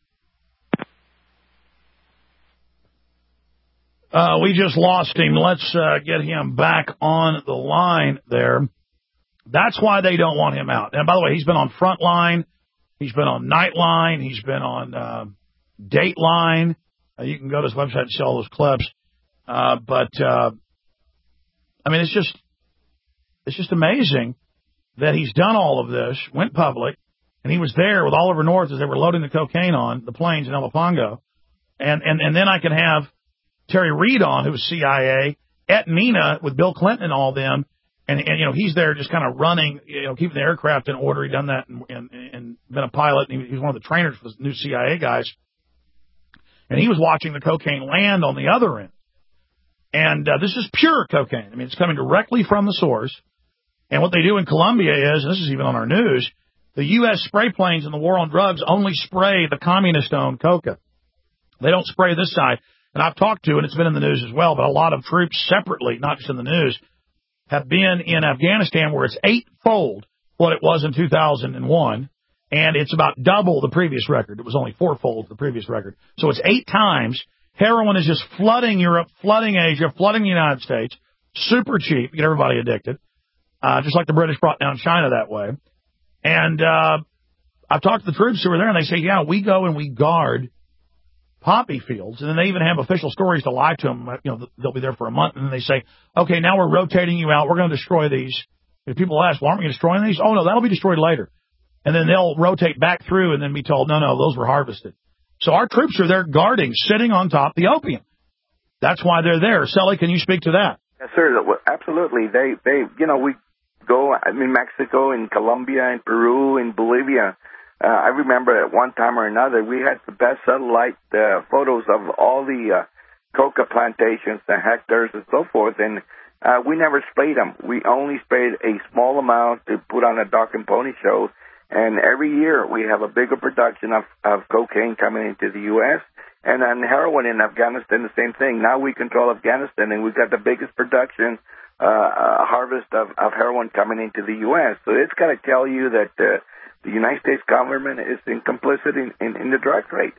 Uh, we just lost him. Let's uh, get him back on the line there. That's why they don't want him out. And by the way, he's been on Frontline. He's been on Nightline. He's been on uh, Dateline. Uh, you can go to his website and see all those clips. Uh, but, uh, I mean, it's just it's just amazing that he's done all of this, went public, and he was there with Oliver North as they were loading the cocaine on the planes in El Pongo. And, and, and then I can have Terry Reid on, who was C I A, at Nina with Bill Clinton and all them. And, and, you know, he's there just kind of running, you know, keeping the aircraft in order. He'd done that and, and, and been a pilot. And he was one of the trainers for the new C I A guys. And he was watching the cocaine land on the other end. And uh, this is pure cocaine. I mean, it's coming directly from the source. And what they do in Colombia is, and this is even on our news, the U S spray planes in the war on drugs only spray the communist-owned coca. They don't spray this side. And I've talked to, and it's been in the news as well, but a lot of troops separately, not just in the news, have been in Afghanistan where it's eightfold what it was in two thousand one, and it's about double the previous record. It was only fourfold the previous record. So it's eight times. Heroin is just flooding Europe, flooding Asia, flooding the United States. Super cheap. Get everybody addicted. Uh, just like the British brought down China that way. And uh, I've talked to the troops who are there, and they say, yeah, we go and we guard poppy fields, and then they even have official stories to lie to them. You know, they'll be there for a month, and then they say, okay, now we're rotating you out. We're going to destroy these. If people ask, well, aren't we destroying these? Oh, no, that'll be destroyed later. And then they'll rotate back through and then be told, no, no, those were harvested. So our troops are there guarding, sitting on top of the opium. That's why they're there. Sully, can you speak to that? Yes, sir. Absolutely. They, they, you know, we go in Mexico, in Colombia, in Peru, in Bolivia. Uh, I remember at one time or another, we had the best satellite uh, photos of all the uh, coca plantations, the hectares, and so forth. And uh, we never sprayed them. We only sprayed a small amount to put on a dog and pony show. And every year we have a bigger production of, of cocaine coming into the U S And on heroin in Afghanistan, the same thing. Now we control Afghanistan, and we've got the biggest production uh, uh, harvest of, of heroin coming into the U S So it's got to tell you that uh, the United States government is in complicit in, in, in the drug trade.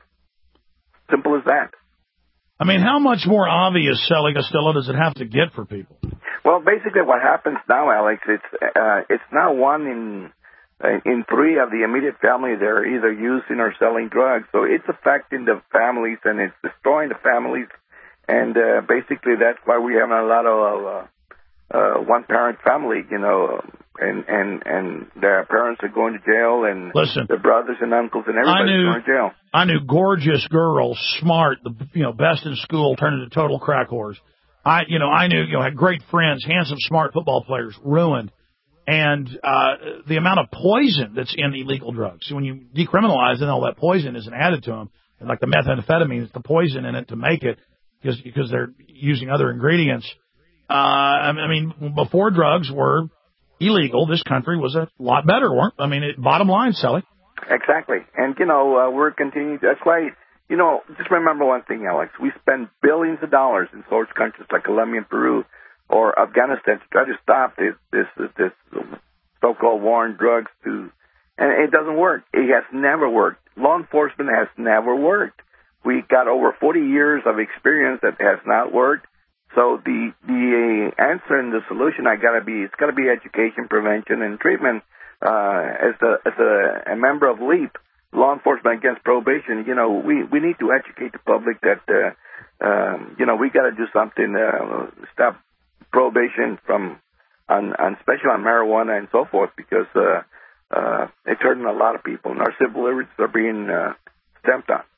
Simple as that. I mean, how much more obvious, Sully Costello, does it have to get for people? Well, Well, basically what happens now, Alex, it's uh, it's now one in uh, in three of the immediate family they're either using or selling drugs. So it's affecting the families and it's destroying the families. And uh, basically that's why we have a lot of uh, uh, one-parent family, you know, and, and, and their parents are going to jail and Listen, their brothers and uncles and everybody's knew, going to jail. I knew gorgeous girls, smart, the you know best in school, turned into total crack whores. I, you know, I knew, you know, had great friends, handsome, smart football players, ruined. And uh, the amount of poison that's in illegal drugs. So when you decriminalize it, all that poison isn't added to them. And like the methamphetamine, it's the poison in it to make it because because they're using other ingredients. Uh, I mean, before drugs were illegal, this country was a lot better, weren't? I mean, it, bottom line, Sally. Exactly. And, you know, uh, we're continuing. That's why, you know, just remember one thing, Alex. We spend billions of dollars in source countries like Colombia and Peru or Afghanistan to try to stop this this this so-called war on drugs. To, and it doesn't work. It has never worked. Law enforcement has never worked. We got over forty years of experience that has not worked. So the the answer and the solution I gotta be it's gotta be education, prevention, and treatment. Uh, as a as a, a member of LEAP, Law Enforcement Against Prohibition, you know, we we need to educate the public that uh, um, you know we gotta do something. Uh, stop prohibition from on, on especially on marijuana and so forth because uh, uh, it's hurting a lot of people, and our civil liberties are being uh, stamped on.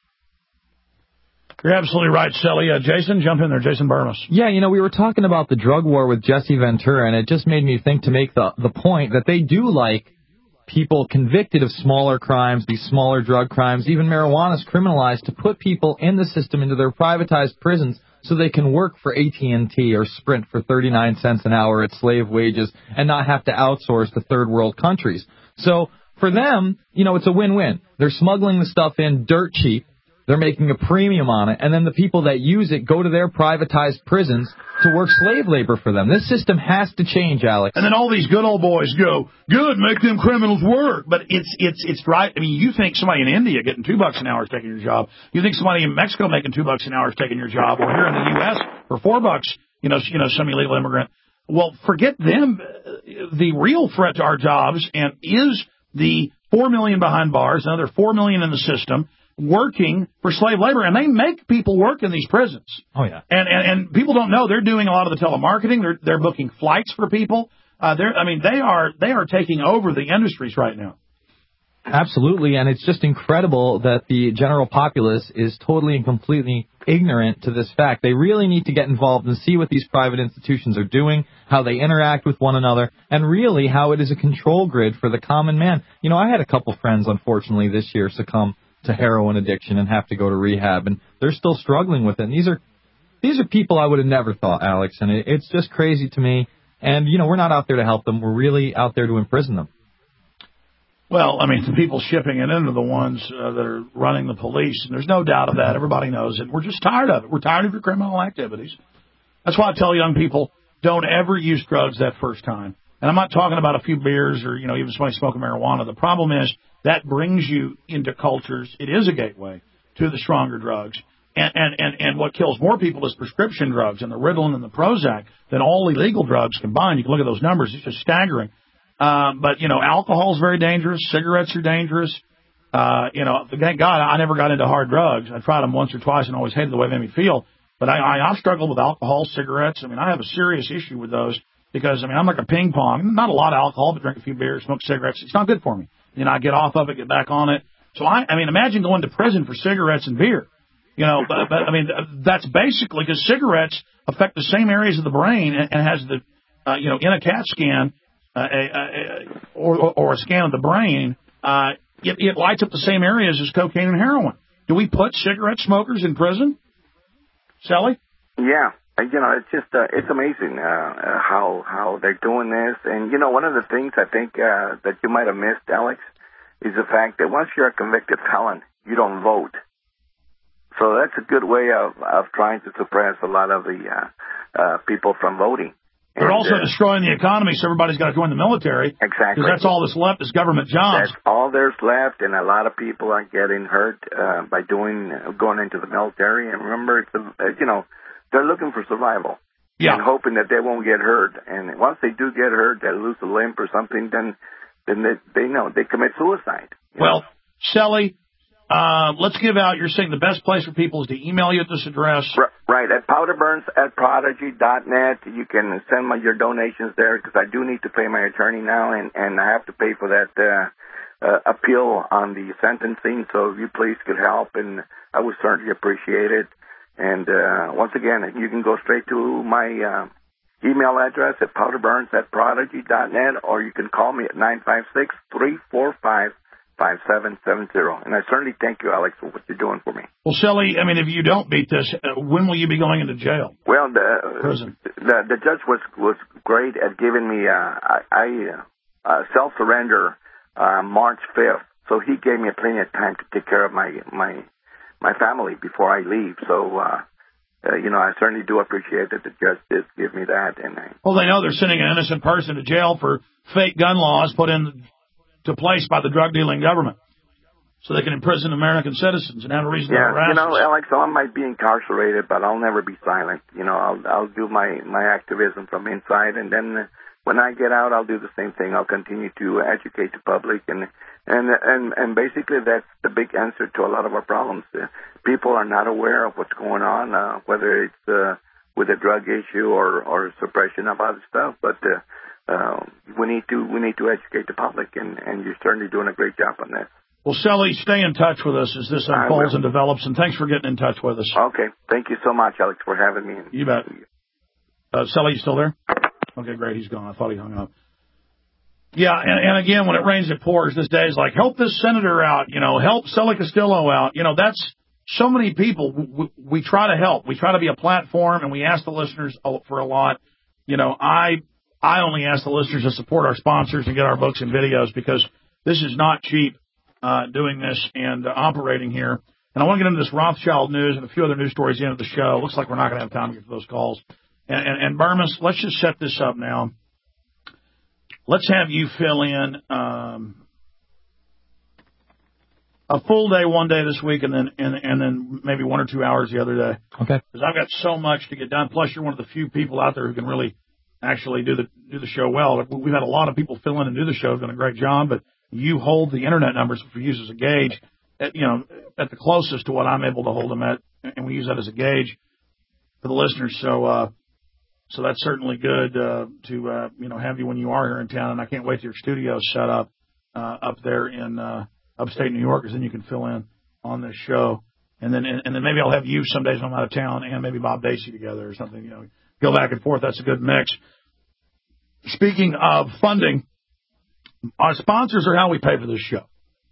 You're absolutely right, Sally. Uh, Jason, jump in there. Jason Burmis. Yeah, you know, we were talking about the drug war with Jesse Ventura, and it just made me think to make the, the point that they do like people convicted of smaller crimes, these smaller drug crimes, even marijuana is criminalized to put people in the system into their privatized prisons so they can work for A T and T or Sprint for thirty-nine cents an hour at slave wages and not have to outsource to third world countries. So for them, you know, it's a win-win. They're smuggling the stuff in dirt cheap. They're making a premium on it, and then the people that use it go to their privatized prisons to work slave labor for them. This system has to change, Alex. And then all these good old boys go, good, make them criminals work. But it's it's it's right. I mean, you think somebody in India getting two bucks an hour is taking your job. You think somebody in Mexico making two bucks an hour is taking your job. Or here in the U S for four bucks, you know, you know, some illegal immigrant. Well, forget them. The real threat to our jobs and is the four million behind bars, another four million in the system, working for slave labor, and they make people work in these prisons. Oh, yeah. And, and, and people don't know they're doing a lot of the telemarketing. They're, they're booking flights for people. Uh, they're, I mean, they are, they are taking over the industries right now. Absolutely, and it's just incredible that the general populace is totally and completely ignorant to this fact. They really need to get involved and see what these private institutions are doing, how they interact with one another, and really how it is a control grid for the common man. You know, I had a couple friends, unfortunately, this year succumb to heroin addiction and have to go to rehab, and they're still struggling with it. And these are these are people I would have never thought, Alex, and it, it's just crazy to me. And, you know, we're not out there to help them. We're really out there to imprison them. Well, I mean, the people shipping it in are the ones uh, that are running the police, and there's no doubt of that. Everybody knows it. We're just tired of it. We're tired of your criminal activities. That's why I tell young people, don't ever use drugs that first time. And I'm not talking about a few beers or, you know, even somebody smoking marijuana. The problem is that brings you into cultures. It is a gateway to the stronger drugs. And, and, and, and what kills more people is prescription drugs and the Ritalin and the Prozac than all illegal drugs combined. You can look at those numbers. It's just staggering. Uh, but, you know, alcohol is very dangerous. Cigarettes are dangerous. Uh, you know, thank God I never got into hard drugs. I tried them once or twice and always hated the way they made me feel. But I, I, I've struggled with alcohol, cigarettes. I mean, I have a serious issue with those because, I mean, I'm like a ping pong. Not a lot of alcohol, but drink a few beers, smoke cigarettes. It's not good for me. You know, I get off of it, get back on it. So, I, I mean, imagine going to prison for cigarettes and beer. You know, but, but I mean, that's basically because cigarettes affect the same areas of the brain and, and has the, uh, you know, in a CAT scan uh, a, a, or, or a scan of the brain, uh, it, it lights up the same areas as cocaine and heroin. Do we put cigarette smokers in prison? Sally? Yeah. You know, it's just, uh, it's amazing uh, uh, how how they're doing this. And, you know, one of the things I think uh, that you might have missed, Alex, is the fact that once you're a convicted felon, you don't vote. So that's a good way of, of trying to suppress a lot of the uh, uh, people from voting. They're and, also uh, destroying the economy, so everybody's got to join the military. Exactly. Because that's all that's left is government jobs. That's all there's left, and a lot of people are getting hurt uh, by doing uh, going into the military. And remember, it's a, uh, you know, they're looking for survival. yeah. and hoping that they won't get hurt. And once they do get hurt, they lose a limb or something, then then they, they know they commit suicide. Well, know? Shelly, uh, let's give out. You're saying the best place for people is to email you at this address. Right, at powderburns at prodigy dot net. You can send my your donations there because I do need to pay my attorney now, and, and I have to pay for that uh, uh, appeal on the sentencing. So if you please could help, and I would certainly appreciate it. And uh, once again, you can go straight to my uh, email address at powderburns at prodigy dot net, or you can call me at nine five six, three four five, five seven seven zero. And I certainly thank you, Alex, for what you're doing for me. Well, Shelly, I mean, if you don't beat this, uh, when will you be going into jail? Well, the prison. The, the judge was was great at giving me uh, I, I uh, self surrender uh, March fifth, so he gave me plenty of time to take care of my my my family before I leave. So. Uh, Uh, you know, I certainly do appreciate that the judge did give me that. And I, well, they know they're sending an innocent person to jail for fake gun laws put into place by the drug-dealing government so they can imprison American citizens and have a reason yeah, to harass you know, us. Alex, I might be incarcerated, but I'll never be silent. You know, I'll, I'll do my, my activism from inside, and then when I get out, I'll do the same thing. I'll continue to educate the public, and and and, and basically that's the big answer to a lot of our problems. Uh, people are not aware of what's going on, uh, whether it's uh, with a drug issue or, or suppression of other stuff. But uh, uh, we need to we need to educate the public, and, and you're certainly doing a great job on that. Well, Shelly, stay in touch with us as this unfolds and develops, and thanks for getting in touch with us. Okay. Thank you so much, Alex, for having me. You bet. Uh, Shelly, you still there? Okay, great. He's gone. I thought he hung up. Yeah, and, and again, when it rains, it pours. This day is like, help this senator out, you know, help Shelly Castillo out. You know, that's so many people. We, we try to help. We try to be a platform, and we ask the listeners for a lot. You know, I I only ask the listeners to support our sponsors and get our books and videos because this is not cheap uh, doing this and uh, operating here. And I want to get into this Rothschild news and a few other news stories at the end of the show. Looks like we're not going to have time to get to those calls. And, and, and Burmis, let's just set this up now. Let's have you fill in um, a full day one day this week, and then and, and then maybe one or two hours the other day. Okay. Because I've got so much to get done. Plus, you're one of the few people out there who can really actually do the do the show well. We've had a lot of people fill in and do the show, done a great job, but you hold the internet numbers for use as a gauge, at, you know, at the closest to what I'm able to hold them at, and we use that as a gauge for the listeners. So. uh So that's certainly good uh, to uh, you know have you when you are here in town, and I can't wait till your studio's set up uh, up there in uh, upstate New York, because then you can fill in on this show, and then and, and then maybe I'll have you some days when I'm out of town, and maybe Bob Dacey together or something. You know, go back and forth. That's a good mix. Speaking of funding, our sponsors are how we pay for this show,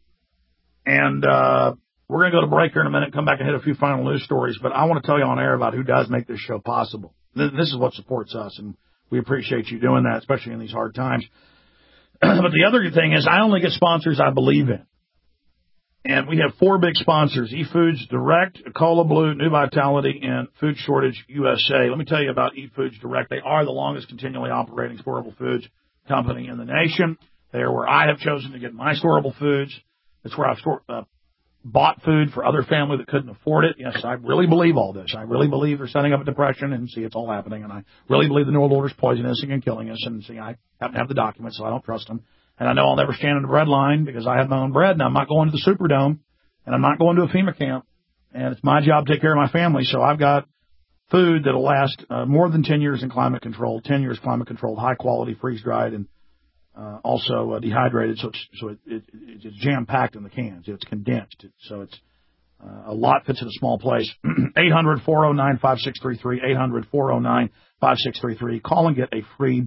and uh, we're going to go to break here in a minute, come back and hit a few final news stories. But I want to tell you on air about who does make this show possible. This is what supports us, and we appreciate you doing that, especially in these hard times. But the other thing is I only get sponsors I believe in. And we have four big sponsors, eFoods Direct, Cola Blue, New Vitality, and Food Shortage U S A. Let me tell you about eFoods Direct. They are the longest continually operating storable foods company in the nation. They are where I have chosen to get my storable foods. It's where I've stored, uh, bought food for other family that couldn't afford it. Yes, I really believe all this. I really believe they're setting up a depression, and see, it's all happening. And I really believe the New World Order is poisonous and killing us. And see, I happen to have the documents, so I don't trust them. And I know I'll never stand in the bread line because I have my own bread, and I'm not going to the Superdome, and I'm not going to a FEMA camp. And it's my job to take care of my family. So I've got food that'll last uh, more than ten years in climate control, ten years climate controlled, high quality, freeze dried, and Uh, also uh, dehydrated, so it's so it, it, it's jam packed in the cans. It's condensed, so it's uh, a lot fits in a small place. eight hundred, four oh nine, five six three three, eight hundred, four oh nine, five six three three. Call and get a free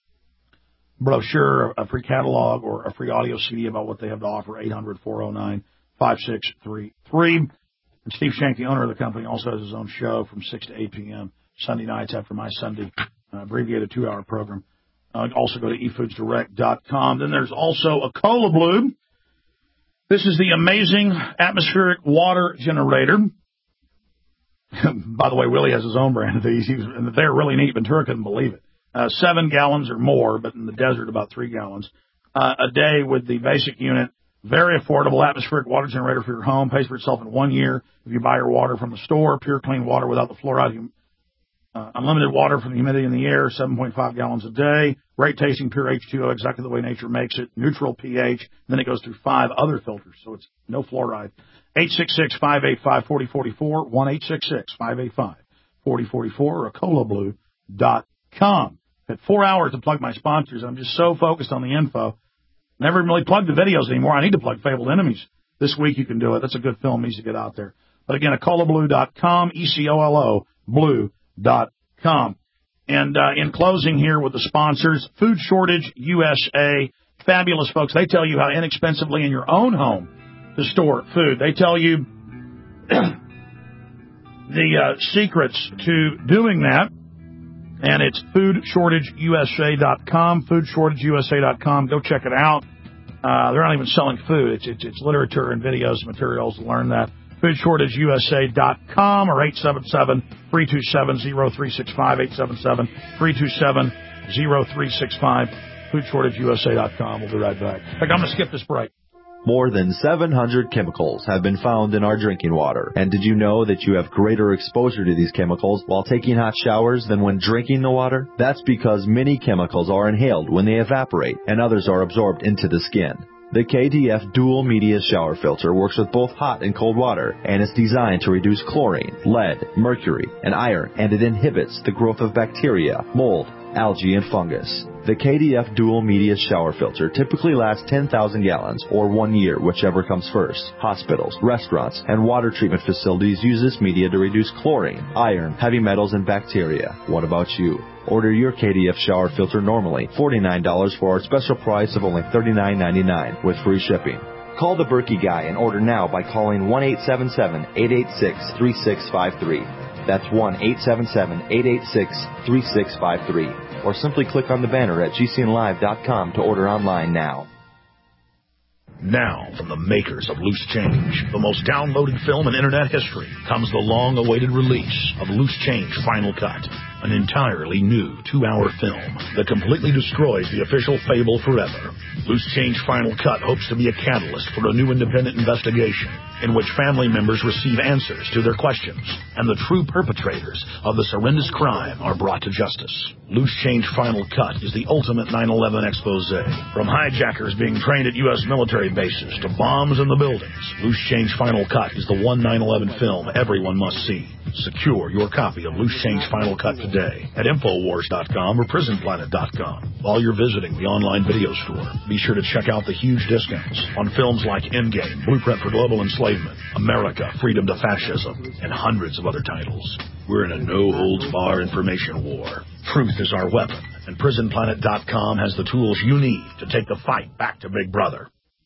brochure, a free catalog, or a free audio C D about what they have to offer. eight hundred, four oh nine, five six three three. And Steve Shank, the owner of the company, also has his own show from six to eight p.m. Sunday nights after my Sunday uh, abbreviated two-hour program. Uh, also go to e foods direct dot com. Then there's also a Cola Blue. This is the amazing atmospheric water generator. By the way, Willie has his own brand of these. He was, and they're really neat. Ventura couldn't believe it. Uh, seven gallons or more, but in the desert about three gallons uh, a day with the basic unit. Very affordable atmospheric water generator for your home. Pays for itself in one year if you buy your water from the store. Pure, clean water without the fluoride hum- Uh, unlimited water from the humidity in the air, seven point five gallons a day. Great tasting pure H two O, exactly the way nature makes it. Neutral pH. Then it goes through five other filters, so it's no fluoride. eight six six, five eight five, four oh four four, one eight six six, five eight five, four oh four four, or cola blue dot com. Had four hours to plug my sponsors. I'm just so focused on the info. Never really plugged the videos anymore. I need to plug Fabled Enemies. This week you can do it. That's a good film. Needs to get out there. But again, cola blue dot com, E C O L O, blue dot com. And uh, in closing here with the sponsors, Food Shortage U S A, fabulous folks. They tell you how inexpensively in your own home to store food. They tell you the uh, secrets to doing that, and it's food shortage U S A dot com, food shortage U S A dot com. Go check it out. Uh, they're not even selling food. It's, it's, it's literature and videos and materials to learn that. food shortage U S A dot com or eight seven seven, three two seven, zero three six five, eight seven seven, three two seven, zero three six five, food shortage U S A dot com. We'll be right back. In fact, I'm going to skip this break. More than seven hundred chemicals have been found in our drinking water. And did you know that you have greater exposure to these chemicals while taking hot showers than when drinking the water? That's because many chemicals are inhaled when they evaporate, and others are absorbed into the skin. The K D F Dual Media Shower Filter works with both hot and cold water, and is designed to reduce chlorine, lead, mercury, and iron, and it inhibits the growth of bacteria, mold, algae, and fungus. The K D F Dual Media Shower Filter typically lasts ten thousand gallons, or one year, whichever comes first. Hospitals, restaurants, and water treatment facilities use this media to reduce chlorine, iron, heavy metals, and bacteria. What about you? Order your K D F shower filter normally forty-nine dollars for our special price of only thirty-nine ninety-nine with free shipping. Call the Berkey Guy and order now by calling one eight seven seven, eight eight six, three six five three. That's one eight seven seven, eight eight six, three six five three. Or simply click on the banner at G C N live dot com to order online now. Now, from the makers of Loose Change, the most downloaded film in Internet history, comes the long-awaited release of Loose Change Final Cut, an entirely new two-hour film that completely destroys the official Fable forever. Loose Change Final Cut hopes to be a catalyst for a new independent investigation in which family members receive answers to their questions, and the true perpetrators of this horrendous crime are brought to justice. Loose Change Final Cut is the ultimate nine eleven expose. From hijackers being trained at U S military bases to bombs in the buildings, Loose Change Final Cut is the one nine eleven film everyone must see. Secure your copy of Loose Change Final Cut today at Infowars dot com or Prison Planet dot com. While you're visiting the online video store, be sure to check out the huge discounts on films like Endgame, Blueprint for Global Enslavement, America, Freedom to Fascism, and hundreds of other titles. We're in a no-holds-barred information war. Truth is our weapon, and Prison Planet dot com has the tools you need to take the fight back to Big Brother.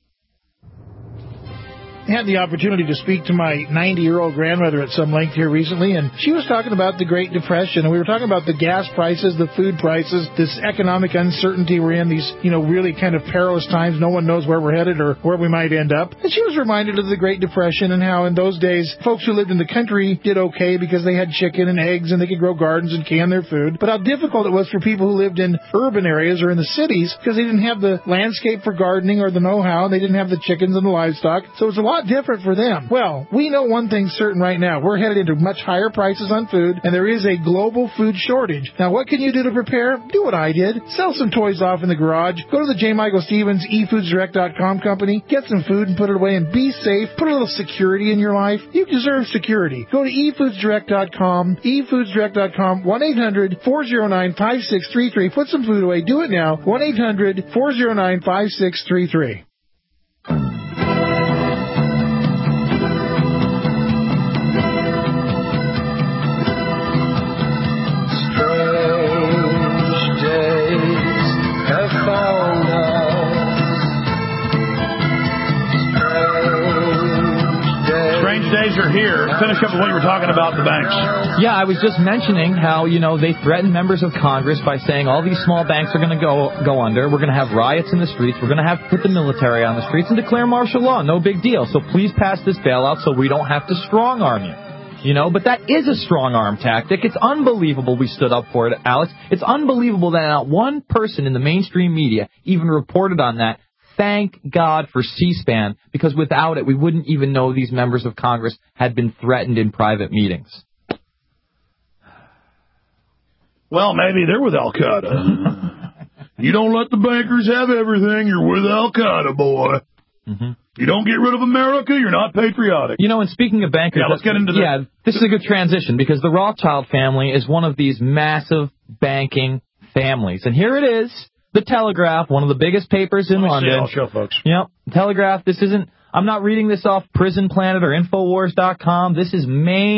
I had the opportunity to speak to my ninety-year-old grandmother at some length here recently, and she was talking about the Great Depression, and we were talking about the gas prices, the food prices, this economic uncertainty we're in, these, you know, really kind of perilous times. No one knows where we're headed or where we might end up. And she was reminded of the Great Depression and how in those days, folks who lived in the country did okay because they had chicken and eggs and they could grow gardens and can their food, but how difficult it was for people who lived in urban areas or in the cities because they didn't have the landscape for gardening or the know-how, and they didn't have the chickens and the livestock, so it's a lot different for them. Well, we know one thing's certain right now. We're headed into much higher prices on food, and there is a global food shortage. Now, what can you do to prepare? Do what I did. Sell some toys off in the garage. Go to the J. Michael Stevens e foods direct dot com company. Get some food and put it away and be safe. Put a little security in your life. You deserve security. Go to e foods direct dot com, e foods direct dot com, one eight hundred, four oh nine, five six three three. Put some food away. Do it now. one eight hundred, four oh nine, five six three three. Are here. Finish up with what you were talking about, the banks. Yeah, I was just mentioning how, you know, they threatened members of Congress by saying all these small banks are going to go go under. We're going to have riots in the streets. We're going to have to put the military on the streets and declare martial law. No big deal. So please pass this bailout so we don't have to strong-arm you. You know, but that is a strong-arm tactic. It's unbelievable we stood up for it, Alex. It's unbelievable that not one person in the mainstream media even reported on that. Thank God for C-SPAN, because without it, we wouldn't even know these members of Congress had been threatened in private meetings. Well, maybe they're with Al-Qaeda. You don't let the bankers have everything, you're with Al-Qaeda, boy. Mm-hmm. You don't get rid of America, you're not patriotic. You know, and speaking of bankers... Yeah, let's get into the... Yeah, this is a good transition, because the Rothschild family is one of these massive banking families. And here it is, the Telegraph, one of the biggest papers in Let me London. See, I'll show folks. Yep, Telegraph, this isn't... I'm not reading this off Prison Planet or Infowars dot com. This is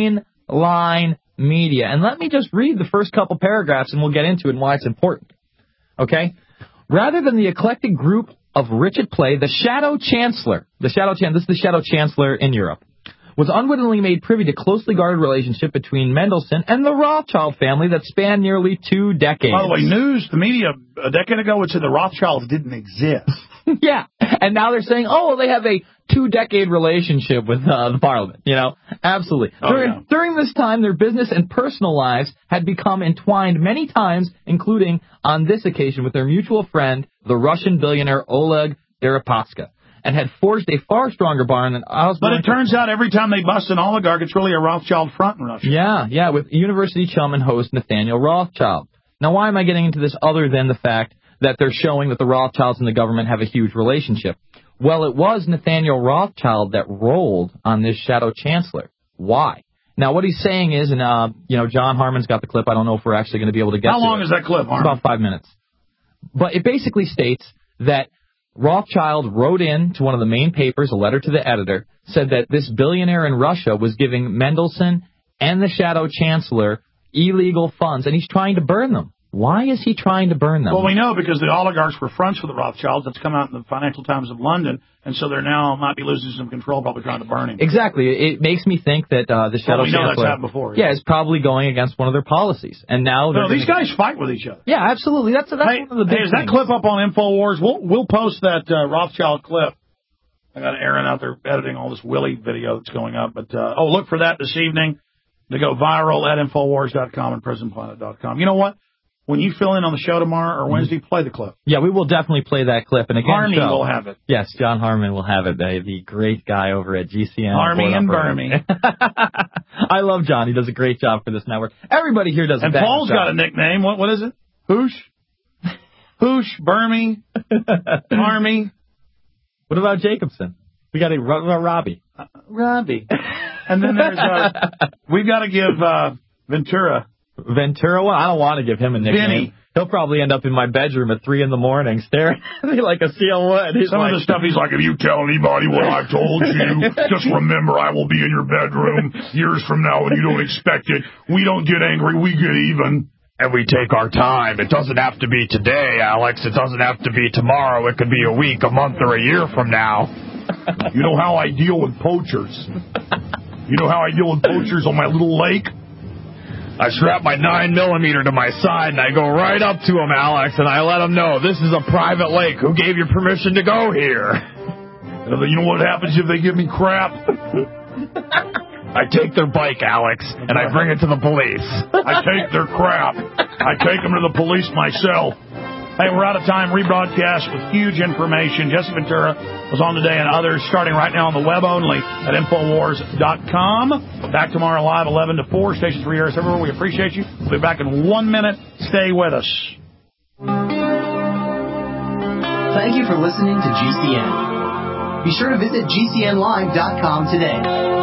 mainline media. And let me just read the first couple paragraphs, and we'll get into it and why it's important. Okay? Rather than the eclectic group of rich at play, the Shadow Chancellor, the Shadow Chan- this is the Shadow Chancellor in Europe, was unwittingly made privy to closely guarded relationship between Mendelssohn and the Rothschild family that spanned nearly two decades. By the way, news, the media a decade ago would say the Rothschilds didn't exist. Yeah, and now they're saying, oh, they have a two-decade relationship with uh, the Parliament. You know, absolutely. Oh, during, yeah. during this time, their business and personal lives had become entwined many times, including on this occasion with their mutual friend, the Russian billionaire Oleg Deripaska, and had forged a far stronger bond than Osborne. But it turns out every time they bust an oligarch, it's really a Rothschild front in Russia. Yeah, yeah, with university chum and host Nathaniel Rothschild. Now, why am I getting into this other than the fact that they're showing that the Rothschilds and the government have a huge relationship? Well, it was Nathaniel Rothschild that rolled on this Shadow Chancellor. Why? Now, what he's saying is, and, uh, you know, John Harmon's got the clip. I don't know if we're actually going to be able to get How to long it. is that clip, Harmon? About five minutes. But it basically states that Rothschild wrote in to one of the main papers, a letter to the editor, said that this billionaire in Russia was giving Mendelssohn and the Shadow Chancellor illegal funds, and he's trying to burn them. Why is he trying to burn them? Well, we know because the oligarchs were fronts for the Rothschilds. That's come out in the Financial Times of London, and so they're now might be losing some control, probably trying to burn him. Exactly. It makes me think that uh, the Shadow well, we know Chancellor, that's happened before. Yeah, is probably going against one of their policies, and now no, these gonna... guys fight with each other. Yeah, absolutely. That's that's hey, one of the big hey, is things. that clip up on InfoWars? We'll we'll post that uh, Rothschild clip. I got Aaron out there editing all this Willie video that's going up, but uh, oh, look for that this evening to go viral at Infowars dot com and Prison Planet dot com. You know what? When you fill in on the show tomorrow or Wednesday, play the clip. Yeah, we will definitely play that clip. And again, Harmony show, will have it. Yes, John Harmon will have it. The, the great guy over at G C N. Harmony and Burmy. I love John. He does a great job for this network. Everybody here does a And bad Paul's job. got a nickname. What What is it? Hoosh? Hoosh, Burmy, Harmy. What about Jacobson? We got a what about Robbie. Uh, Robbie. And then there's, uh, we've got to give uh, Ventura. Ventura, well, I don't want to give him a nickname. Vinny. He'll probably end up in my bedroom at three in the morning staring at me like a seal would. He's Some like, of the stuff he's like, if you tell anybody what I've told you, just remember I will be in your bedroom years from now and you don't expect it. We don't get angry, we get even. And we take our time. It doesn't have to be today, Alex. It doesn't have to be tomorrow. It could be a week, a month, or a year from now. You know how I deal with poachers. You know how I deal with poachers on my little lake? I strap my nine millimeter to my side and I go right up to him, Alex, and I let him know this is a private lake. Who gave you permission to go here? And you know what happens if they give me crap? I take their bike, Alex, and I bring it to the police. I take their crap. I take them to the police myself. Hey, we're out of time. Rebroadcast with huge information. Jesse Ventura was on today and others starting right now on the web only at Infowars dot com. Back tomorrow live eleven to four. Stations for years everywhere. We appreciate you. We'll be back in one minute. Stay with us. Thank you for listening to G C N. Be sure to visit G C N live dot com today.